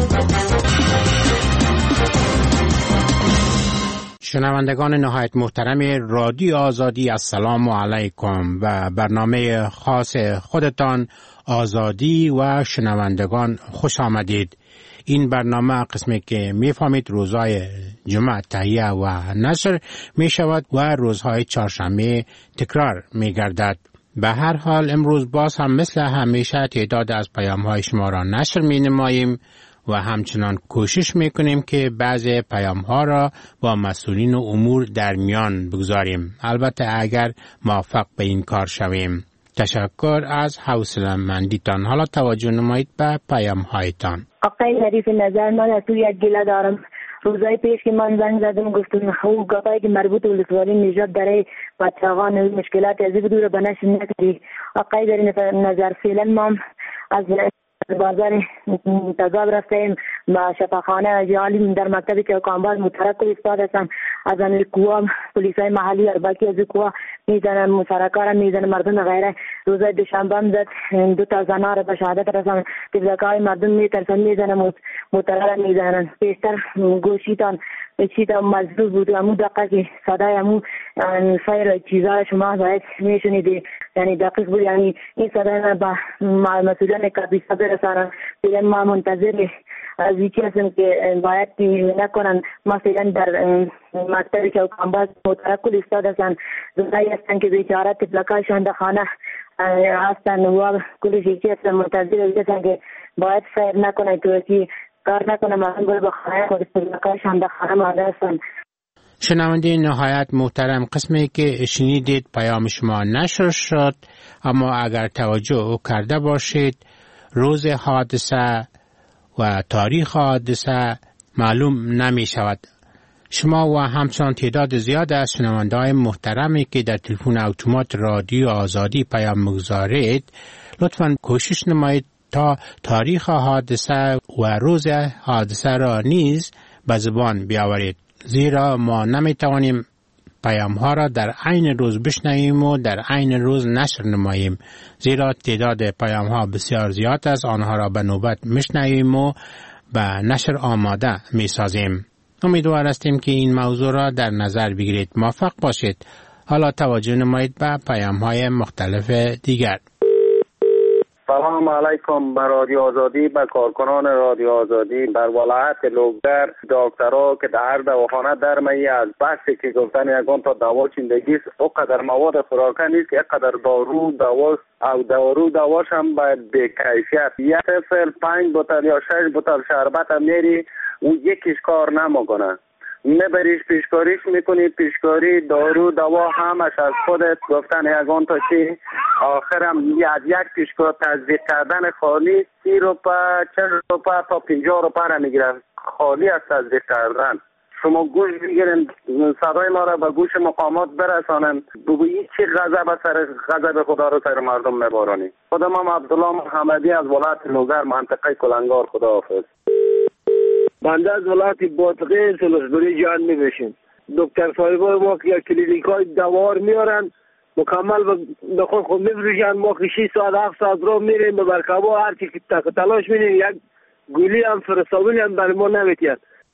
شنوندگان نهایت محترم رادیو آزادی، السلام علیکم. و برنامه خاص خودتان آزادی و شنوندگان خوش آمدید. این برنامه قسمی که میفهمید روزهای جمعه تهیه و نشر می شود و روزهای چهارشنبه تکرار می گردد. به هر حال امروز باز هم مثل همیشه تعداد از پیام‌های شما را نشر می نماییم و همچنان کوشش میکنیم که بعضی پیام ها را با مسئولین امور در میان بگذاریم، البته اگر موفق به این کار شویم. تشکر از حوصله‌مندیتان. حالا توجه نمایید به پیام هایتان. آقای ظریف نظر، من از تو یک گله دارم. روزای پیش که من زنگ زدم گفتم او گپایی که مربوط به ولسوالی نژاد داره بچه‌ها مشکلات از این رو به نشر نکردی. آقای ظریف نظر، فعلا ما از بازار تضاب رفتیم با شفاخانه جعالی در مکتبی که کامباز مترک ایستاده هستم. از آن قوا پلیسای محلی و باقی از قوا میزنن، مسرکار میزنن، مردم غیره. روز دوشنبه هم زد 2 زنا را به شهادت رساندن. تبلیغای مردم میترسن میزنن، مترک میزنن. بیشتر گوشیتان چیتا مزدور بود، همون دقیقه که صدای همون سایر چیزها شما باید میشنیدی، یعنی دقیق بود. یعنی این صدای من به مسئولان کابینه برسانن. فعلا ما منتظر از اینکه هستیم که باید نکنن. ما فعلا در مکتبی که کامباز مترکل ایستاده هستن، زنایی هستن که بیچاره تفلکایشان در خانه هستن و کلش یکی هستن منتظر هستن که باید سیر نکنن تو که کار نکنه، مردم برای به خانه خود تفلکایشان در خانه مانده هستن. شنونده نهایت محترم، قسمی که شنیدید پیام شما نشر شد، اما اگر توجه کرده باشید روز حادثه و تاریخ حادثه معلوم نمی شود. شما و همچنان تعداد زیاد از شنونده‌های محترمی که در تلفن اتومات رادیو آزادی پیام می‌گذارید، لطفاً کوشش نمایید تا تاریخ حادثه و روز حادثه را نیز به زبان بیاورید، زیرا ما نمی‌توانیم پیام ها را در عین روز بشنویم و در عین روز نشر نماییم، زیرا تعداد پیام ها بسیار زیاد است. آنها را به نوبت میشنویم و به نشر آماده میسازیم. امیدوار هستیم که این موضوع را در نظر بگیرید. موفق باشید. حالا توجه نمایید به پیام های مختلف دیگر. سلام علیکم به رادیو آزادی، به کارکنان رادیو آزادی. در ولایت لوگدر دکترها که در دواخانه در می از بحثی که گفتن یکان تا دوا چندگی است، او قدر مواد خوراکه نیست که قدر دارو دواست او دواش هم باید به کیفیت. یک طفل 5 بوتل یا 6 بوتل شربت میری او یکیش کار نمیکنه، نبریش پیشکاریش میکنی، پیشکاری دارو دوا همش از خودت گفتن یکان تا چی آخرم از یک پیشکار تزریق کردن خالی 30 روپه 40 روپه تا 50 روپه را میگیره، خالی از تزریق کردن. شما گوش بگیرین، صدای ما را به گوش مقامات برسانن، بگویی چی غضب خدا رو سر مردم میبارانی. خودم هم عبدالله محمدی از ولایت لوگر منطقه کلنگار. خداحافظ. بنده از ولایت بادغیر سلسبری جان میبشیم. دکتر صاحبای ما که کلینیک های دوار میارن مکمل به خود میفروشن. ما که 6 ساعت 7 ساعت رو میریم به برکبا، هرچی که تلاش میریم یک گولی هم فرستابونی هم برای ما نمیتید.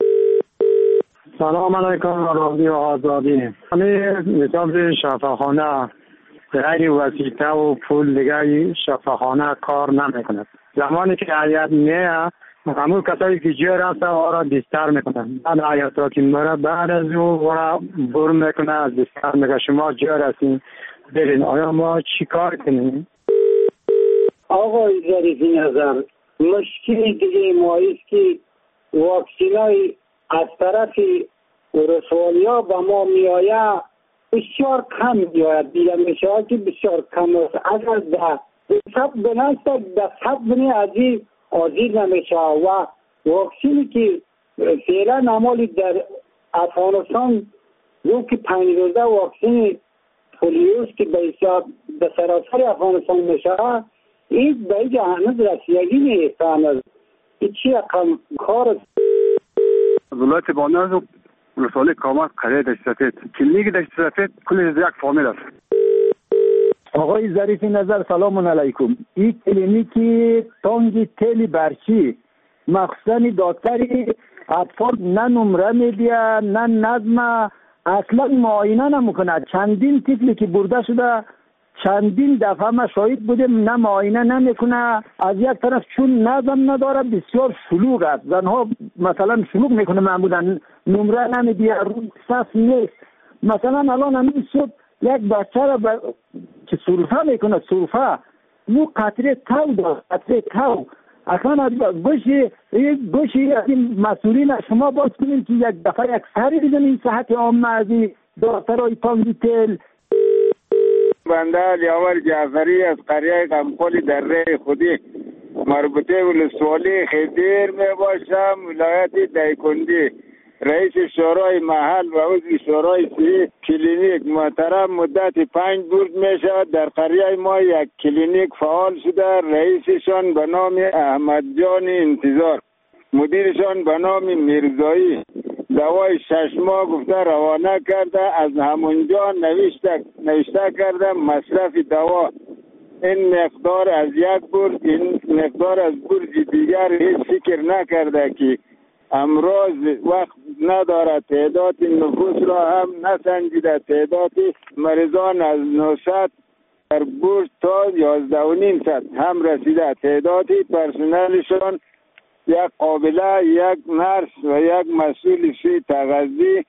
سلام علیکم رادیو آزادی. همین نظام شفاخانه غیر وسیله و پول دیگه شفاخانه کار نمیکنه. زمانی که عیاد میه همون کسایی که جیر هست آرا دیستر میکنن، بعد عیاد را که مره بعد از او را بر میکنه از دیستر میگه شما جیر هستین برین. آیا ما چی کار کنیم؟ آقای ظریفی نظر، مشکلی دیگه ما است که واکسینای از طرف رسولیا به ما میآید بسیار کم میآید، دیگه میشه که بسیار کم است. اگر در سب بنست در سب بنی ازی آزیر نمیشه و واکسینی که فعلا نمالی در افغانستان دو که 5 روزه واکسین پولیوس که به سراسر افغانستان میشه، این به اینجا هنوز رسیدگی نیست. این چی رقم کار است؟ ولایت باناز و رساله کامت قریه دشت سفید کلینیک دشت سفید کلش یک فامیل است. آقای ظریفی نظر سلام علیکم. این کلینیکی تانگی تلی برچی مخصوصا دکتری اطفال نه نمره میدیه نه نظم، اصلا معاینه نمیکنه. چندین طفلی که برده شده چندین دفعه ما شاهد بودیم نه معاینه نمیکنه. از یک طرف چون نظم نداره بسیار شلوغ است، زنها مثلا شلوغ میکنه معمولا نمره نمیدیه، روی صف نیست. مثلا الان همین شد یک بچه را که سرفه میکنه، سرفه مو قطره تو داره، قطره تو اصلا گوشی این مسئولین شما باز کنیم که یک دفعه یک سری بزنیم صحت عامه از دکترای تانگی تل. بنده علی‌آور جعفری از قریه قمقلی در ره خودی مربوطه ولسوالی خیدیر می باشم، ولایت دایکندی. رئیس شورای محل و عضو شورای کلینیک محترم مدت 5 روز می شود در قریه ما یک کلینیک فعال شده. رئیسشان به نام احمد جان انتظار، مدیرشان به نام میرزایی دوای 6 ماه گفته روانه کرده. از همونجا نوشته کرده مصرف دوا این مقدار از یک برج، این مقدار از برج دیگر هیچ فکر نکرده که امراض وقت ندارد. تعداد نفوس را هم نسنجیده. تعداد مریضان از 900 در برج تا 11.5 هم رسیده. تعداد پرسنلشان یک قابله، یک نرس و یک مسئول تغذیه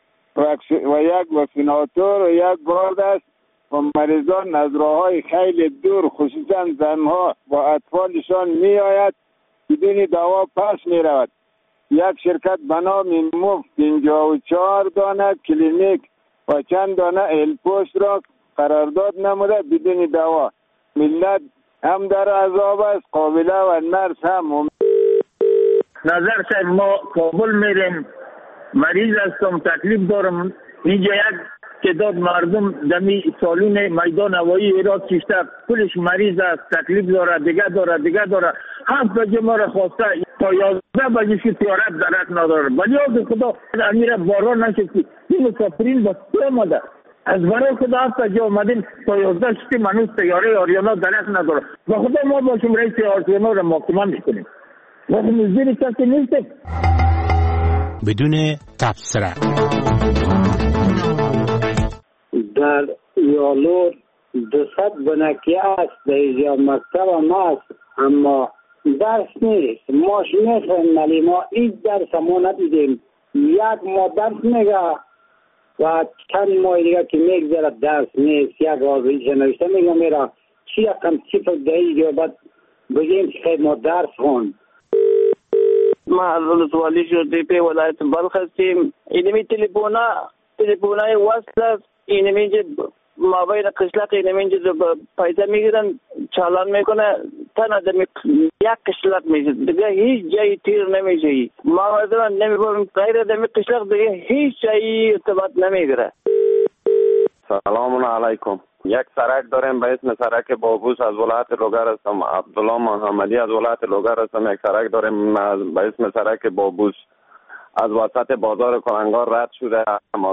و یک واکسیناتور و یک گارد است و مریضان از راه‌های خیلی دور خصوصا زنها با اطفالشان می آید بدون دوا پس می رود. یک شرکت به نام موف 54 دانه کلینیک و چند دانه الپوست را قرارداد نموده بدون دوا. ملت هم در عذاب است، قابله و نرس هم. نظر صاحب ما کابل میریم، مریض هستم، تکلیف دارم. اینجا یک تعداد مردم دمی سالون میدان هوایی ایراد کشته کلش مریض است، تکلیف داره، دیگه داره. 7 بجه ما را خواسته تا 11 بجه که تیارت درک نداره. ولی از خدا امیر باران نشد که این مسافرین با سه آمده از برای خدا 7 بجه آمدیم تا 11 شدیم منوز تیاره آریانا درک نداره. با خدا ما باشیم رئیس آریانا را محکمه میکنیم. وقتی مزدیر کسی نیستیم بدون تبصره. در یالور 200 بنکی است در اینجا مکتب هم است اما درس نیست. ماش میخوایم ولی ما هیچ درس ما ندیدیم. یک ما درس میگه و چند ماه دیگه که میگذره درس نیست. یک آزویش نوشته میگه میره چی یکم صفر دهی یا بعد بگیم که ما درس خون. ما ولسوالی شده پی ولایت بلخ هستیم. اینمی تلفونای وصل است. اینمی که مابین قشلق اینمی که پیسه میگیرن چالان میکنه تن آدم یک قشلق میشه دیگه هیچ جایی تیر نمیشه. ما مثلا نمیبرم غیر آدم قشلق دیگه هیچ جایی ارتباط نمیگیره. سلام علیکم. یک سرک داریم به اسم سرک بابوس از ولایت لوگر هستم. عبدالله محمدی از ولایت لوگر هستم. یک سرک داریم به اسم سرک بابوس از وسط بازار کننگار رد شده. ما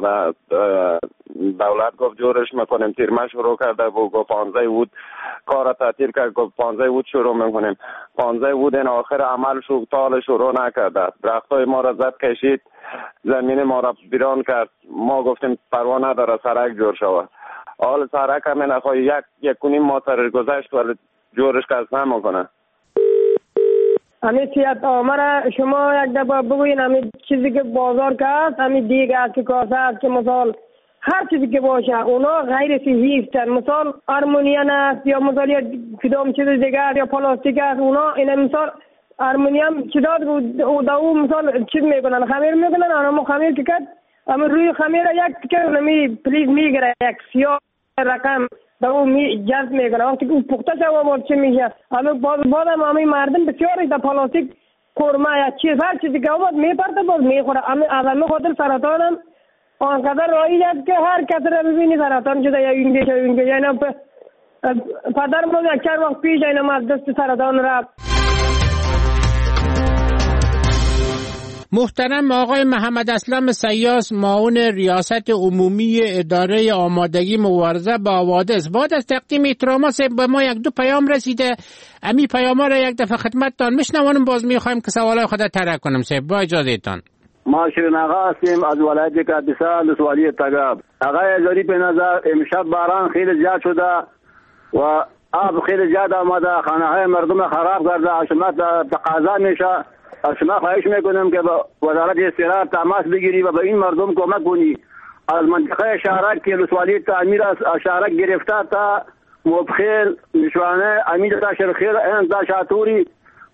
دولت گفت جورش میکنیم، تیرمه شروع کرده و گفت 15 بود کار تعطیل کرد، گفت 15 بود شروع میکنیم. 15 بود این آخر عمل شد، تال شروع نکرده. درختای ما را زد کشید، زمین ما را بیران کرد. ما گفتیم پروا نداره سرک جور شود. حال سرک هم نخواه یک کنیم ما سرش گذشت ولی جورش کس نمیکنه. همین سیاد آمره شما یک دفعه بگوین همین چیزی که بازار که هست همین دیگه هست که کاسه هست که مثال هر چیزی که باشه اونا غیر صحیح هستن. مثال آرمونیان است یا مثال یا کدام چیز دیگر یا پلاستیک است. اونا این مثال آرمونیان چیزات او مثال چیز میکنن خمیر میکنن. اما خمیر که کد اما روی خمیر یک که نمی پلیز میگره یک سیاه رقم دو جذب میکنه. وقتی که پخته شده و چه میشه اما بعدم همه مردم بسیاری در پلاستیک کورما یا چیز هر چیزی که اومد میپرده باز میخوره. اما از خاطر سرطان هم آنقدر رایج است که هر کس را ببینی سرطان شده یا اینجا یعنی پدر ما یک چند وقت پیش اینم از دست سرطان رفت. محترم آقای محمد اسلام سیاس، معاون ریاست عمومی اداره آمادگی مبارزه با حوادث، بعد از تقدیم احترامات به ما یک دو پیام رسیده. امی پیام را یک دفعه خدمتتان میشنوانم، باز میخوایم که سوالای خود طرح کنم. صاحب با اجازهتان. ما شیرین آقا هستیم از ولایت کاپیسا ولسوالی تگاب. آقای ظریف نظر امشب باران خیلی زیاد شده و آب خیلی زیاد آمده، خانه های مردم خراب کرده. شما تقاضا میشه شما خواهش میکنم که با وزارت استقرار تماس بگیری و به این مردم کمک کنی. از منطقه شهرک که ولسوالی تعمیر است شهرک گرفته تا مبخیل نشانه امید تا شرخیر این تا شاتوری و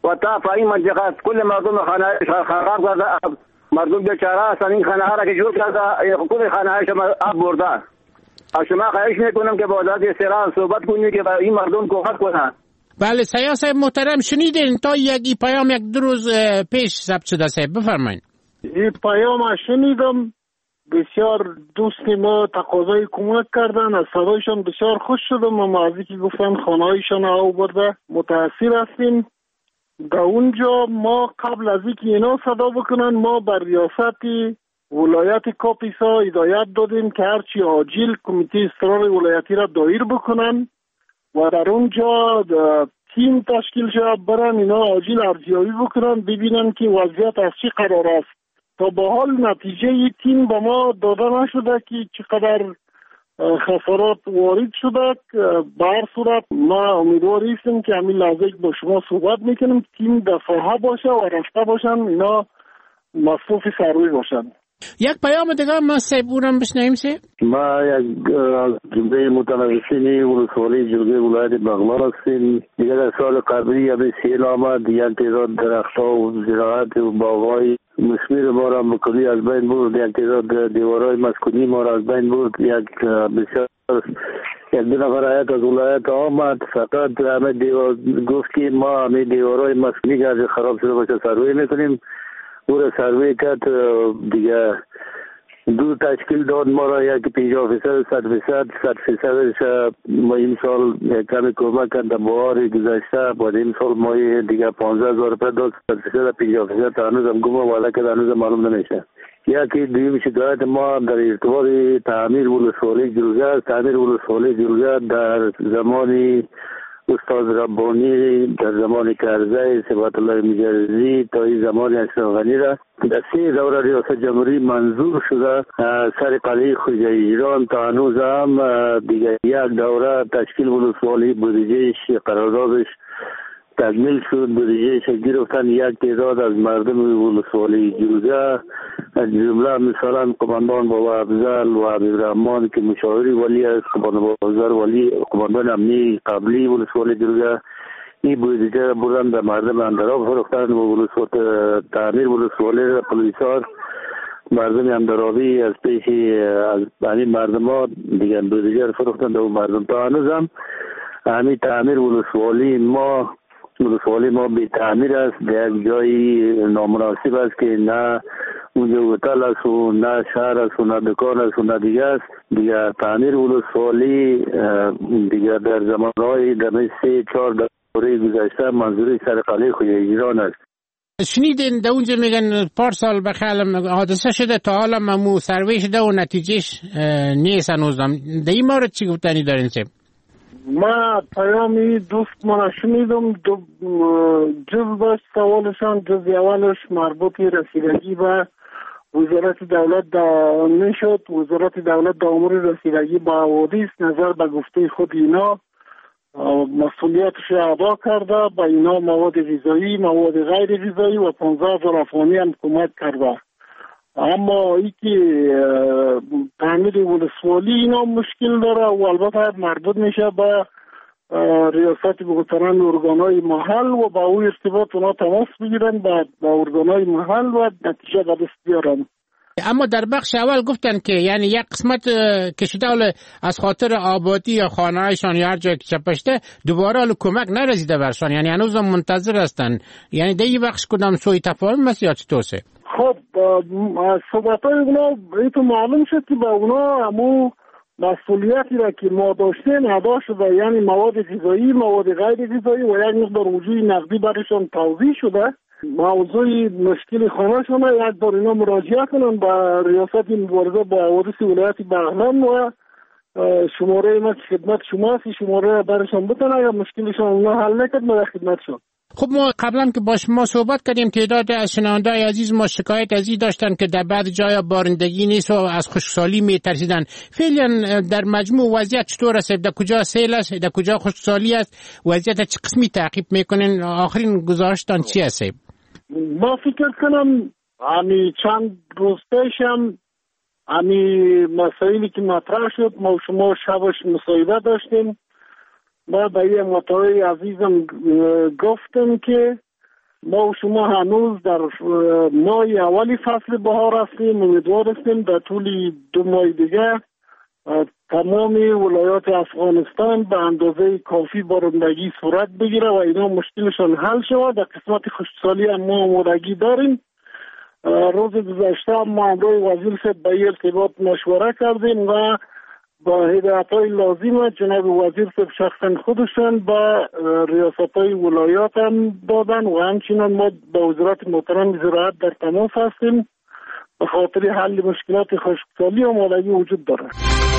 و تا پایین منطقه کل مردم خانه خراب کرده. مردم بیچاره هستند. این خانه ها را که جور کرده کل خانه هایش آب برده. شما خواهش میکنم که با وزارت استراحت صحبت کنید که این مردم کمک کنند. بله سیاه صاحب محترم شنیدین تا یک پیام یک دو روز پیش ثبت شده صاحب بفرمایید. این پیام شنیدم، بسیار دوست ما تقاضای کمک کردن، از صدایشان بسیار خوش شدم. ما از اینکه گفتن خانهایشان آب برده متاثر هستیم. در اونجا ما قبل از اینکه اینا صدا بکنن ما بر ریاست ولایت کاپیسا هدایت دادیم که هرچی عاجل کمیته اصرار ولایتی را دایر بکنن و در اونجا تیم تشکیل شد برن اینا عاجل ارزیابی بکنن ببینن که وضعیت از چی قرار است. تا به حال نتیجه ای تیم به ما داده نشده که چقدر خسارات وارد شده. به هر صورت ما امیدوار هستیم که همین لحظه با شما صحبت میکنیم تیم در ساحه باشه و رفته باشن اینا مصروف سروی باشن. یک پیام دیگه ما صاحب اونم بشنویم صاحب. ما یک جمعه متنفسین ولسوالی جلگه ولایت بغلان هستیم. دیگه در سال قبلی همه سیل آمد، یک تعداد درختها و زراعت و باغ‌های مسمیر ما را مکلی از بین برد، یک تعداد دیوارهای مسکونی ما را از بین برد. یک دو نفر آیت از ولایت آمد فقط همه دیوار گفت که ما همه دیوارهای مسکونی که از خراب شده باشه سروی میکنیم. او را سروی کرد دیگه دو تشکیل داد ما را یک 50% 100% ما این سال کمی کمک کرد. بهار گذشته بعد این سال ما دیگه 15,000 روپیه داد 50% هنوز هم گم والا که هنوز معلوم نمیشه. یکی دویم شکایت ما در ارتباط تعمیر ولسوالی جلگه است. تعمیر ولسوالی جلگه در زمانی استاد ربانی، در زمان کرزی، صفت الله مجرزی تا این زمان اشرف غنی را در 3 دوره ریاست جمهوری منظور شده. سر قلعه خوجه ایران تا هنوز هم دیگه یک دوره تشکیل ولسوالی بودجهش قراردادش تکمیل شد. بودجهش گرفتن یک تعداد از مردم ولسوالی جلگه جمله مثلا قماندان بابا افضل و عبدالرحمن که مشاوری ولی است، قماندان افضل ولی قماندان امنی قبلی ولسوالی جلگه این بودجه بردن به مردم اندراب فروختن و تعمیر ولسوالی پلیسار مردم اندرابی از پیش از همین مردم ها دیگه بودجه فروختن به مردم. تا هنوز هم همین تعمیر ولسوالی ما به تعمیر است. در یک جایی نامناسب است که نه اونجا هتل است و نه شهر است و نه دکان است و نه دیگه است. دیگه تعمیر ولسوالی دیگه در زمانهای در 3-4 دوره گذشته منظوری سر قلعه خوجه ایران است. شنیدین در اونجا میگن پارسال بخیال حادثه شده تا حالا ممو سروی شده و نتیجهش نیست هنوزم. در این مورد چی گفتنی دارین صاحب؟ ما پیامی دوست من شنیدم جز داشت سوالشان. جز اولش مربوط رسیدگی به وزارت دولت نشد. وزارت دولت در امور رسیدگی به حوادث نظر به گفته خود اینا مسئولیتش ادا کرده. به اینا مواد غذایی، مواد غیر غذایی و 15,000 افغانی هم کمک کرده. اما ای که تعمیر ولسوالی اینا مشکل داره و البته مربوط میشه به ریاست محترم ارگانهای محل و با او ارتباط اونا تماس بگیرن با ارگانهای محل و نتیجه به دست بیارن. اما در بخش اول گفتن که یعنی یک قسمت که شده از خاطر آبادی یا خانه‌هایشان یا هر جایی که چپشته دوباره کمک نرسیده برشان، یعنی هنوز منتظر هستن. یعنی در این بخش کدام سوی تفاهم است یا چطور؟ خب صحبتای اونا ایتو معلوم شد که با اونا همون مسئولیتی را که ما داشتیم ادا شده، یعنی مواد غذایی، مواد غیر غذایی و یک مقدار وجوه نقدی برشان توزیع شده. موضوع مشکل خانه‌شان یک بار اینا مراجعه کنن با ریاست مبارزه با حوادث ولایت بغلان و شماره ما خدمت شما هستی، شماره برشان بتن یا مشکلشان اونا حل نکرد ما خدمت شد. خب ما قبلا که با شما صحبت کردیم تعداد از شنونده‌های عزیز ما شکایت از این داشتن که در بعض جایا بارندگی نیست و از خشکسالی میترسیدن. فعلا در مجموع وضعیت چطور است؟ در کجا سیل است؟ در کجا خشکسالی است؟ وضعیت چه قسمی تعقیب میکنین؟ آخرین گزارشتان چی است؟ ما فکر کنم همی چند روز پیشم همی مسائلی که مطرح شد ما شما شبش مصاحبه داشتیم. ما به یه مطالعه عزیزم گفتم که ما و شما هنوز در ماه اولی فصل بهار هستیم. امیدوار هستیم در طول 2 ماه دیگه تمام ولایات افغانستان به اندازه کافی بارندگی صورت بگیره و اینا مشکلشان حل شود. در قسمت خشکسالی هم ما آمادگی داریم. روز گذشته ما همراه وزیر صاحب به ارتباط مشوره کردیم و با هدایت‌های لازم جناب وزیر صاحب شخصا خودشان به ریاست‌های ولایات هم دادن و همچنین ما با وزارت محترم زراعت در تماس هستیم به خاطر حل مشکلات خشکسالی آمادگی وجود دارد.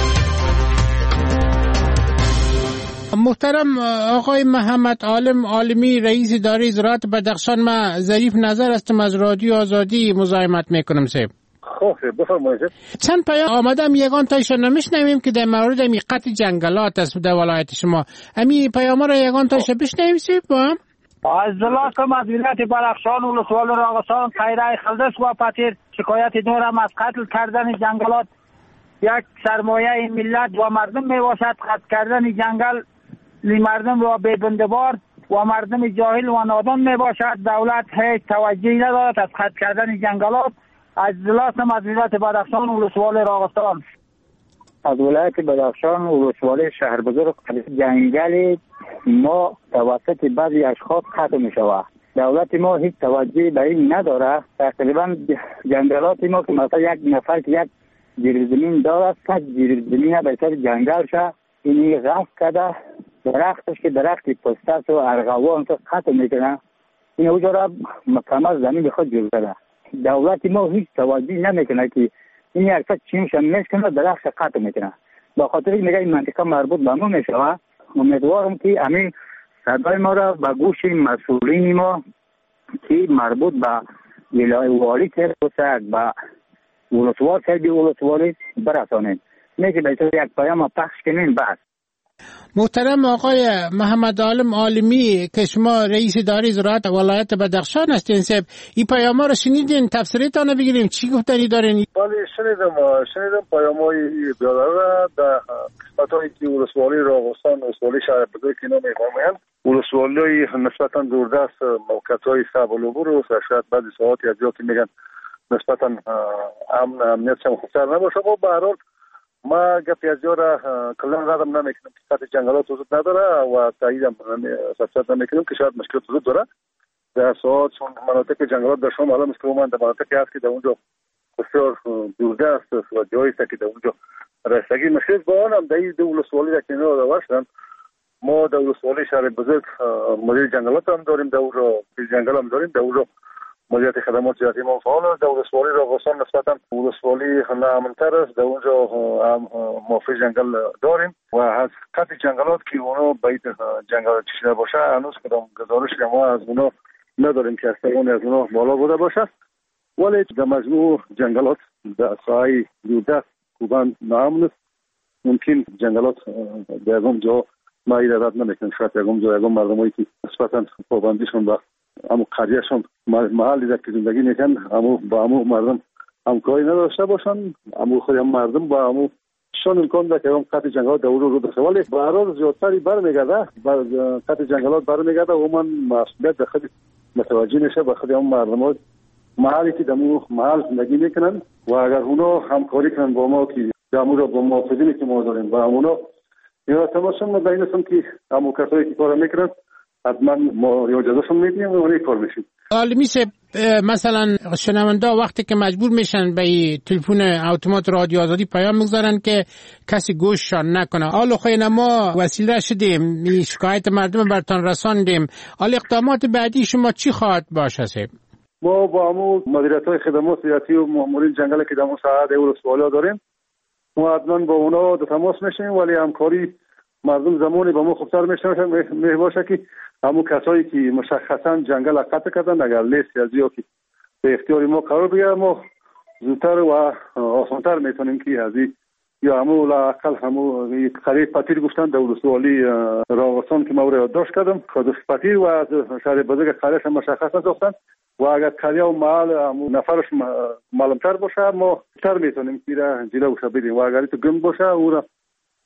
محترم آقای محمد عالم عالمی رئیس اداره زراعت بدخشان، ما ظریف نظر هستم از رادیو آزادی مزاحمت میکنم صاحب. خب بفرمایید. چند پیام آمدم یگان تایشان نمیشنویم که در مورد امی قطع جنگلات است در ولایت شما. امی پیام را یگان تایشان بشنویم صاحب با هم. از ضلع از ولایت بدخشان ولسوالی راغستان قیره خلدس و پتیر شکایت دارم از قتل کردن جنگلات. یک سرمایه ملت و مردم می باشد. قطع کردن جنگل مردم را به بندبار و مردم جاهل و نادان می باشد. دولت هیچ توجهی ندارد از قطع کردن جنگلات. از ضلع از ولایت بدخشان ولسوالی راغستان. از ولایت بدخشان ولسوالی شهر بزرگ جنگل ما توسط بعضی اشخاص قطع می شود. دولت ما هیچ توجهی به این نداره. تقریبا جنگلات ما که مثلا یک نفر که یک جریب زمین دارد که جریب زمین به سر جنگل شه اینی غصب کرده درختش که درخت پستاس و ارغوان تو قطع میکنه. این اوجا را مکمل زمین خود جور کرده. دولت ما هیچ توجهی نمیکنه که این اکثر چیمش هم میشکنه درخت قطع میکنه. با خاطر میگه این منطقه مربوط به ما میشوه. امیدوارم که همین صدای ما را به گوش مسئولین ما که مربوط به والی که به ولسوال سربی ولسوالی برسانیم. میگه به طور یک پیام پخش کنیم بس. محترم آقای محمد عالم عالمی که شما رئیس اداره زراعت ولایت بدخشان هستین صاحب، این پیام ها رو شنیدین؟ تفسیرتان بگیریم چی گفتنی دارین؟ بله شنیدم پیام های بیادر را در قسمت هایی که ولسوالی راغستان ولسوالی شهر بزرگ که اینا میفرمایند. ولسوالی های نسبتا دوردست موقعیت های صعب العبور و شاید بعضی ساعات یا جا که میگن نسبتا امنیت هم خطر نباشه. و به هر حال ما گپی از جا را کلان زدم نمیکنم که قطع جنگلات وجود نداره و تایید هم صفت نمیکنم که شاید مشکلات وجود داره در ساعت چون مناطق جنگلات در شما الان مثل من در مناطقی هست که در اونجا بسیار دوردست و جایی است که در اونجا رسیدگی مشکل با آن هم در این دو ولسوالی را که اینا داور شدن. ما در ولسوالی شهر بزرگ مدیر جنگلات هم داریم، در اونجا جنگل هم داریم، در اونجا مدیریت خدمات جهتی ما فعال است. در ولسوالی راغستان نسبتا ولسوالی نامن‌تر است، در اونجا موافق جنگل داریم و از قطع جنگلات که اونا باید جنگل چشیده باشه هنوز کدام گزارش که ما از اونا نداریم که استقامت از اونا بالا بوده باشه. ولی در مجموع جنگلات در ساحه دوردست کوبان نامن است. ممکن جنگلات در اونجا ما ایراد نمیکنیم. شاید اونجا مردمایی که نسبتا پابندیشون با امو قریهشون محلی در که زندگی میکن با امو مردم همکاری نداشته باشن. امو خود مردم با امو شان امکان ده که قطع جنگلات در رو داشته. ولی به هر حال زیادتری برمیگرده قطع جنگلات برمیگرده و من مسئولیت به خود متوجه میشه به خود هم مردم محلی که در محل زندگی میکنن و اگر اونا همکاری کنن با ما که امو را با موافقینی که ما داریم با اونا یا تماشا ما بینستم که امو کسایی که کار میکنن حتما ما اجازهشون میدیم و اونی کار میشیم. عالمی صاحب مثلا شنونده وقتی که مجبور میشن به تلفن اتومات رادیو آزادی پیام میگذارن که کسی گوششان نکنه. حالا خیلی ما وسیله شدیم شکایت مردم برتان رساندیم. حالا اقدامات بعدی شما چی خواهد باشه صاحب؟ ما با همون مدیریت‌های خدمات جهتی و مامورین جنگل که در اون ساحه ولسوالی داریم ما حتما با اونا در تماس میشیم. ولی همکاری مردم زمانی با ما خوبتر میشه باشه که همون کسایی که مشخصا جنگل قطع کردن اگر لیست از یا که به اختیار ما قرار بگیره ما زودتر و آسانتر میتونیم که از یا همون لااقل همون قریب پتیر گفتن در ولسوالی راغستان که ما یادداشت کردم خودش پتیر و از شهر بزرگ قریهش مشخص نساختن و اگر قریه و محل نفرش معلومتر باشه ما تر میتونیم که جلو بشه بدیم و اگر تو گم باشه او را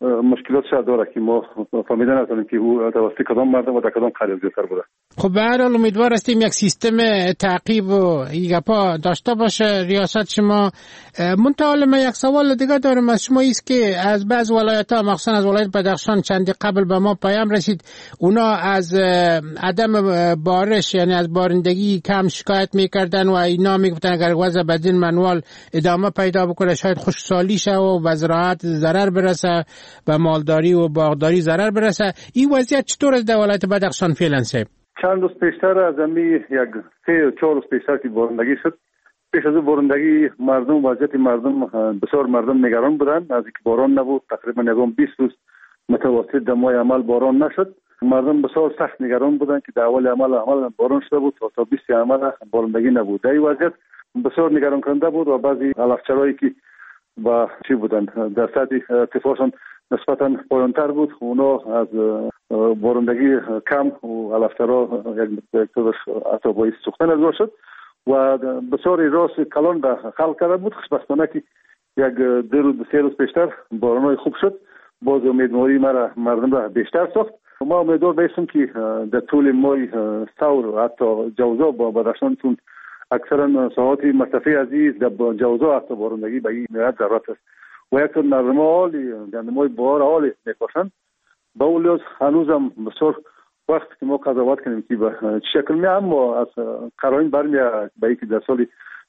مشکلات شاید داره که ما فهمیده نتونیم که او توسط کدام مردم و در کدام قریه زیادتر بوده. خب به هر حال امیدوار هستیم یک سیستم تعقیب و گپا داشته باشه ریاست شما. منتها من یک سوال دیگه دارم از شما، است که از بعض ولایت‌ها مخصوصا از ولایت بدخشان چندی قبل به ما پیام رسید اونا از عدم بارش یعنی از بارندگی کم شکایت میکردن و اینا میگفتن اگر وضع بدین منوال ادامه پیدا بکنه شاید خشکسالی شه و به زراعت ضرر برسه، به مالداری و باغداری ضرر برسه. این وضعیت چطور است در ولایت بدخشان فعلا صاحب؟ چند روز پیشتر از یک 3-4 روز پیشتر که بارندگی شد، پیش از بارندگی مردم وضعیت مردم بسیار مردم نگران بودن از اینکه باران نبود. تقریبا 20 روز متواصل در ماه عمل باران نشد. مردم بسیار سخت نگران بودن که در اول عمل باران شده بود تا 20 عمل بارندگی نبود. در این وضعیت بسیار نگران کننده بود و بعضی علفچرایی که با چی بودن در سطح ارتفاعشان نسبتاً پایان‌تر بود، اونا از بارندگی کم و علفچرا یک طورش حتی باعث سوختن از شد و بسیار راست کلان به خلق کرده بود. خوشبختانه که یک 2-3 روز پیشتر باران‌های خوب شد، باز امیدواری مردم را بیشتر ساخت. ما امیدوار باشیم که در طول ماه ثور حتی جوزا با بدخشان چون اکثرا ساحات مرتفع عزیز در جوزا حتی بارندگی به این نهایت ضرورت است و یک طور نرمالی در نمای بهار عالی میباشند. با اون هنوزم بسیار وقت که ما قضاوت کنیم که به چه شکل می، اما از قرائن برمیاد به اینکه در سال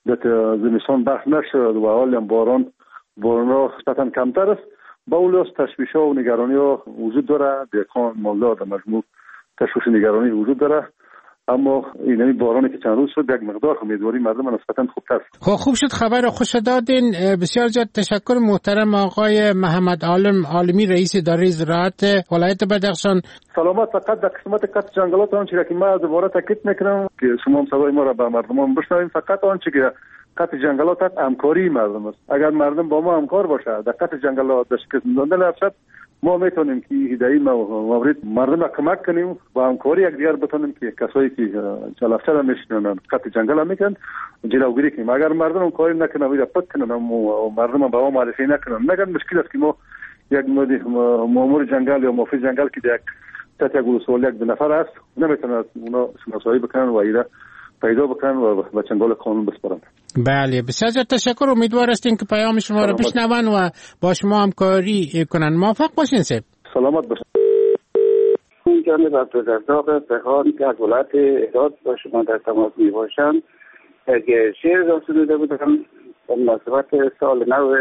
زمستان بحث نشد و حالی هم باران ها نسبتاً کمتر است. با اون تشویش ها و نگرانی ها وجود داره، دهقان مالدار در مجموع تشویش نگرانی وجود داره، اما این بارانی که چند روز شد یک مقدار امیدواری مردم نسبتاً خوبتر. خوب شد خبر خوش دادین. بسیار زیاد تشکر محترم آقای محمد عالمی رئیس اداره زراعت ولایت بدخشان. سلامت. فقط در قسمت قطع جنگلات آنچه که ما دوباره تاکید میکنم که شما هم صدای ما را به مردمان بشنوید، فقط آنچه که قطع جنگلات همکاری مردم است. اگر مردم با ما همکار باشه در قطع جنگلات در شکست دادن افسد، ما میتونیم که هدایت مورد مردم را کمک کنیم و همکاری یکدیگر بتونیم که کسایی که چلافچر میشنن قطع جنگل میکنن جلوگیری کنیم. اگر مردم همکاری نکنن و پد کنن و مردم با ما معرفی نکنن، مگر مشکل است که ما یک مامور جنگل یا مافی جنگل که یک تحت یک ولسوالی یک نفر است نمیتونن اونا شناسایی بکنن و ایره پیدا بکنن و به چنگال قانون بسپارن. بله بسیار تشکر. امیدوار هستیم که پیام شما را بشنون و با شما همکاری کنن. موفق باشین صاحب. سلامت باشین. جانب عبدالرزاق بهان که از ولایت احداد با شما در تماس می باشم. شعر را سروده بودم به مناسبت سال نو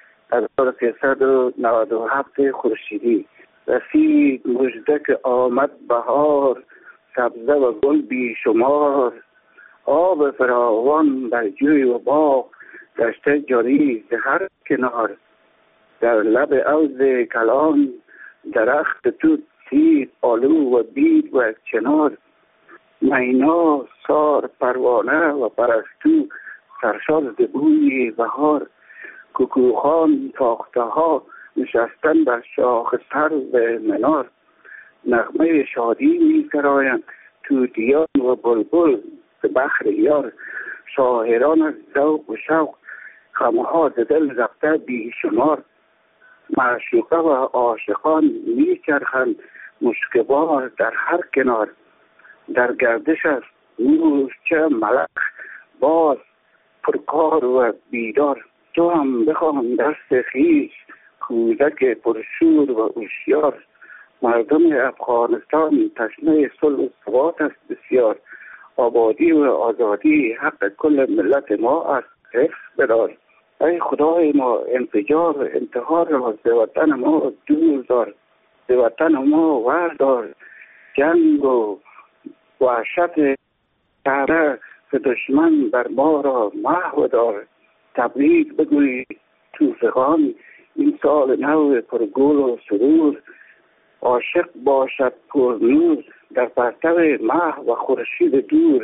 1397 خورشیدی. رسید مژده که آمد بهار، سبزه و گل بی شمار، آب فراوان در جوی و باغ، گشته جاری ز هر کنار. در لب حوض کلان درخت توت سیر آلو و بید و چنار. مینا سار پروانه و پرستو سرشار ز بوی بهار. کوکوخان تاخته ها نشستن بر شاخ سرو منار. نغمه شادی می سرایند طوطیان و بلبل به بحر یار. شاعران از ذوق و شوق خمها ز دل رفته بی شمار. معشوقه و عاشقان می چرخند مشکبار در هر کنار. در گردش است مورچه ملک باز پرکار و بیدار. تو هم بخوان دست خویش کودک پرشور و هوشیار. مردم افغانستان تشنه صلح و ثبات است بسیار. آبادی و آزادی حق کل ملت ما است، حفظ بدار. ای خدای ما انفجار و انتحار را ز وطن ما دور دار. ز وطن ما وردار. جنگ و وحشت تره ز دشمن بر ما را محو دار. تبریک بگوی توفقان این سال نو پرگل و سرور. عاشق باشد پر نور در پرتو مه و خورشید دور.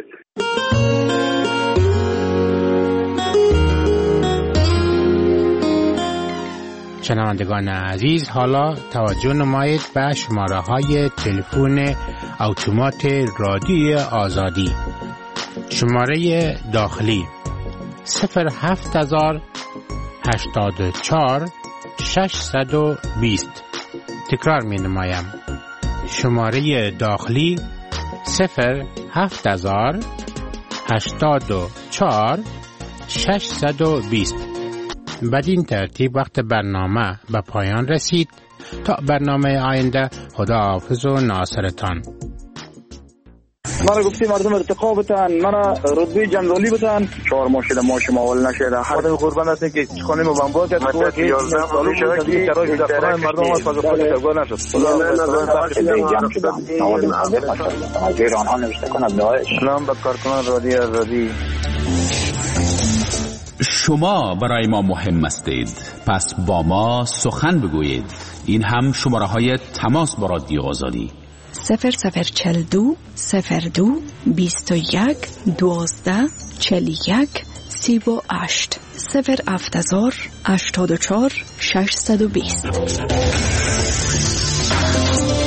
شنوندگان عزیز، حالا توجه نمایید به شماره های تلفن اتومات رادیوی آزادی. شماره داخلی 07084 620 تکرار می نمایم. شماره داخلی 07084 620. بدین ترتیب وقت برنامه به پایان رسید. تا برنامه آینده، خداحافظ و ناصرتان. مرا گفتی مردم ارتقا بتن، مرا رتبه جنرالی بتن، 4 ماه شده ماش ماول نشده. خدا قربان است که خانه ما بمبار کرد تو که 11 سال شده که تراش در خانه مردم از فاز خود تبار نشد. اگر آنها نوشته کنند داعش. سلام به کارکنان رادیو آزادی. شما برای ما مهم هستید، پس با ما سخن بگویید. این هم شماره های تماس با رادیو آزادی 0042 02 21 12 41 38 070 84 620.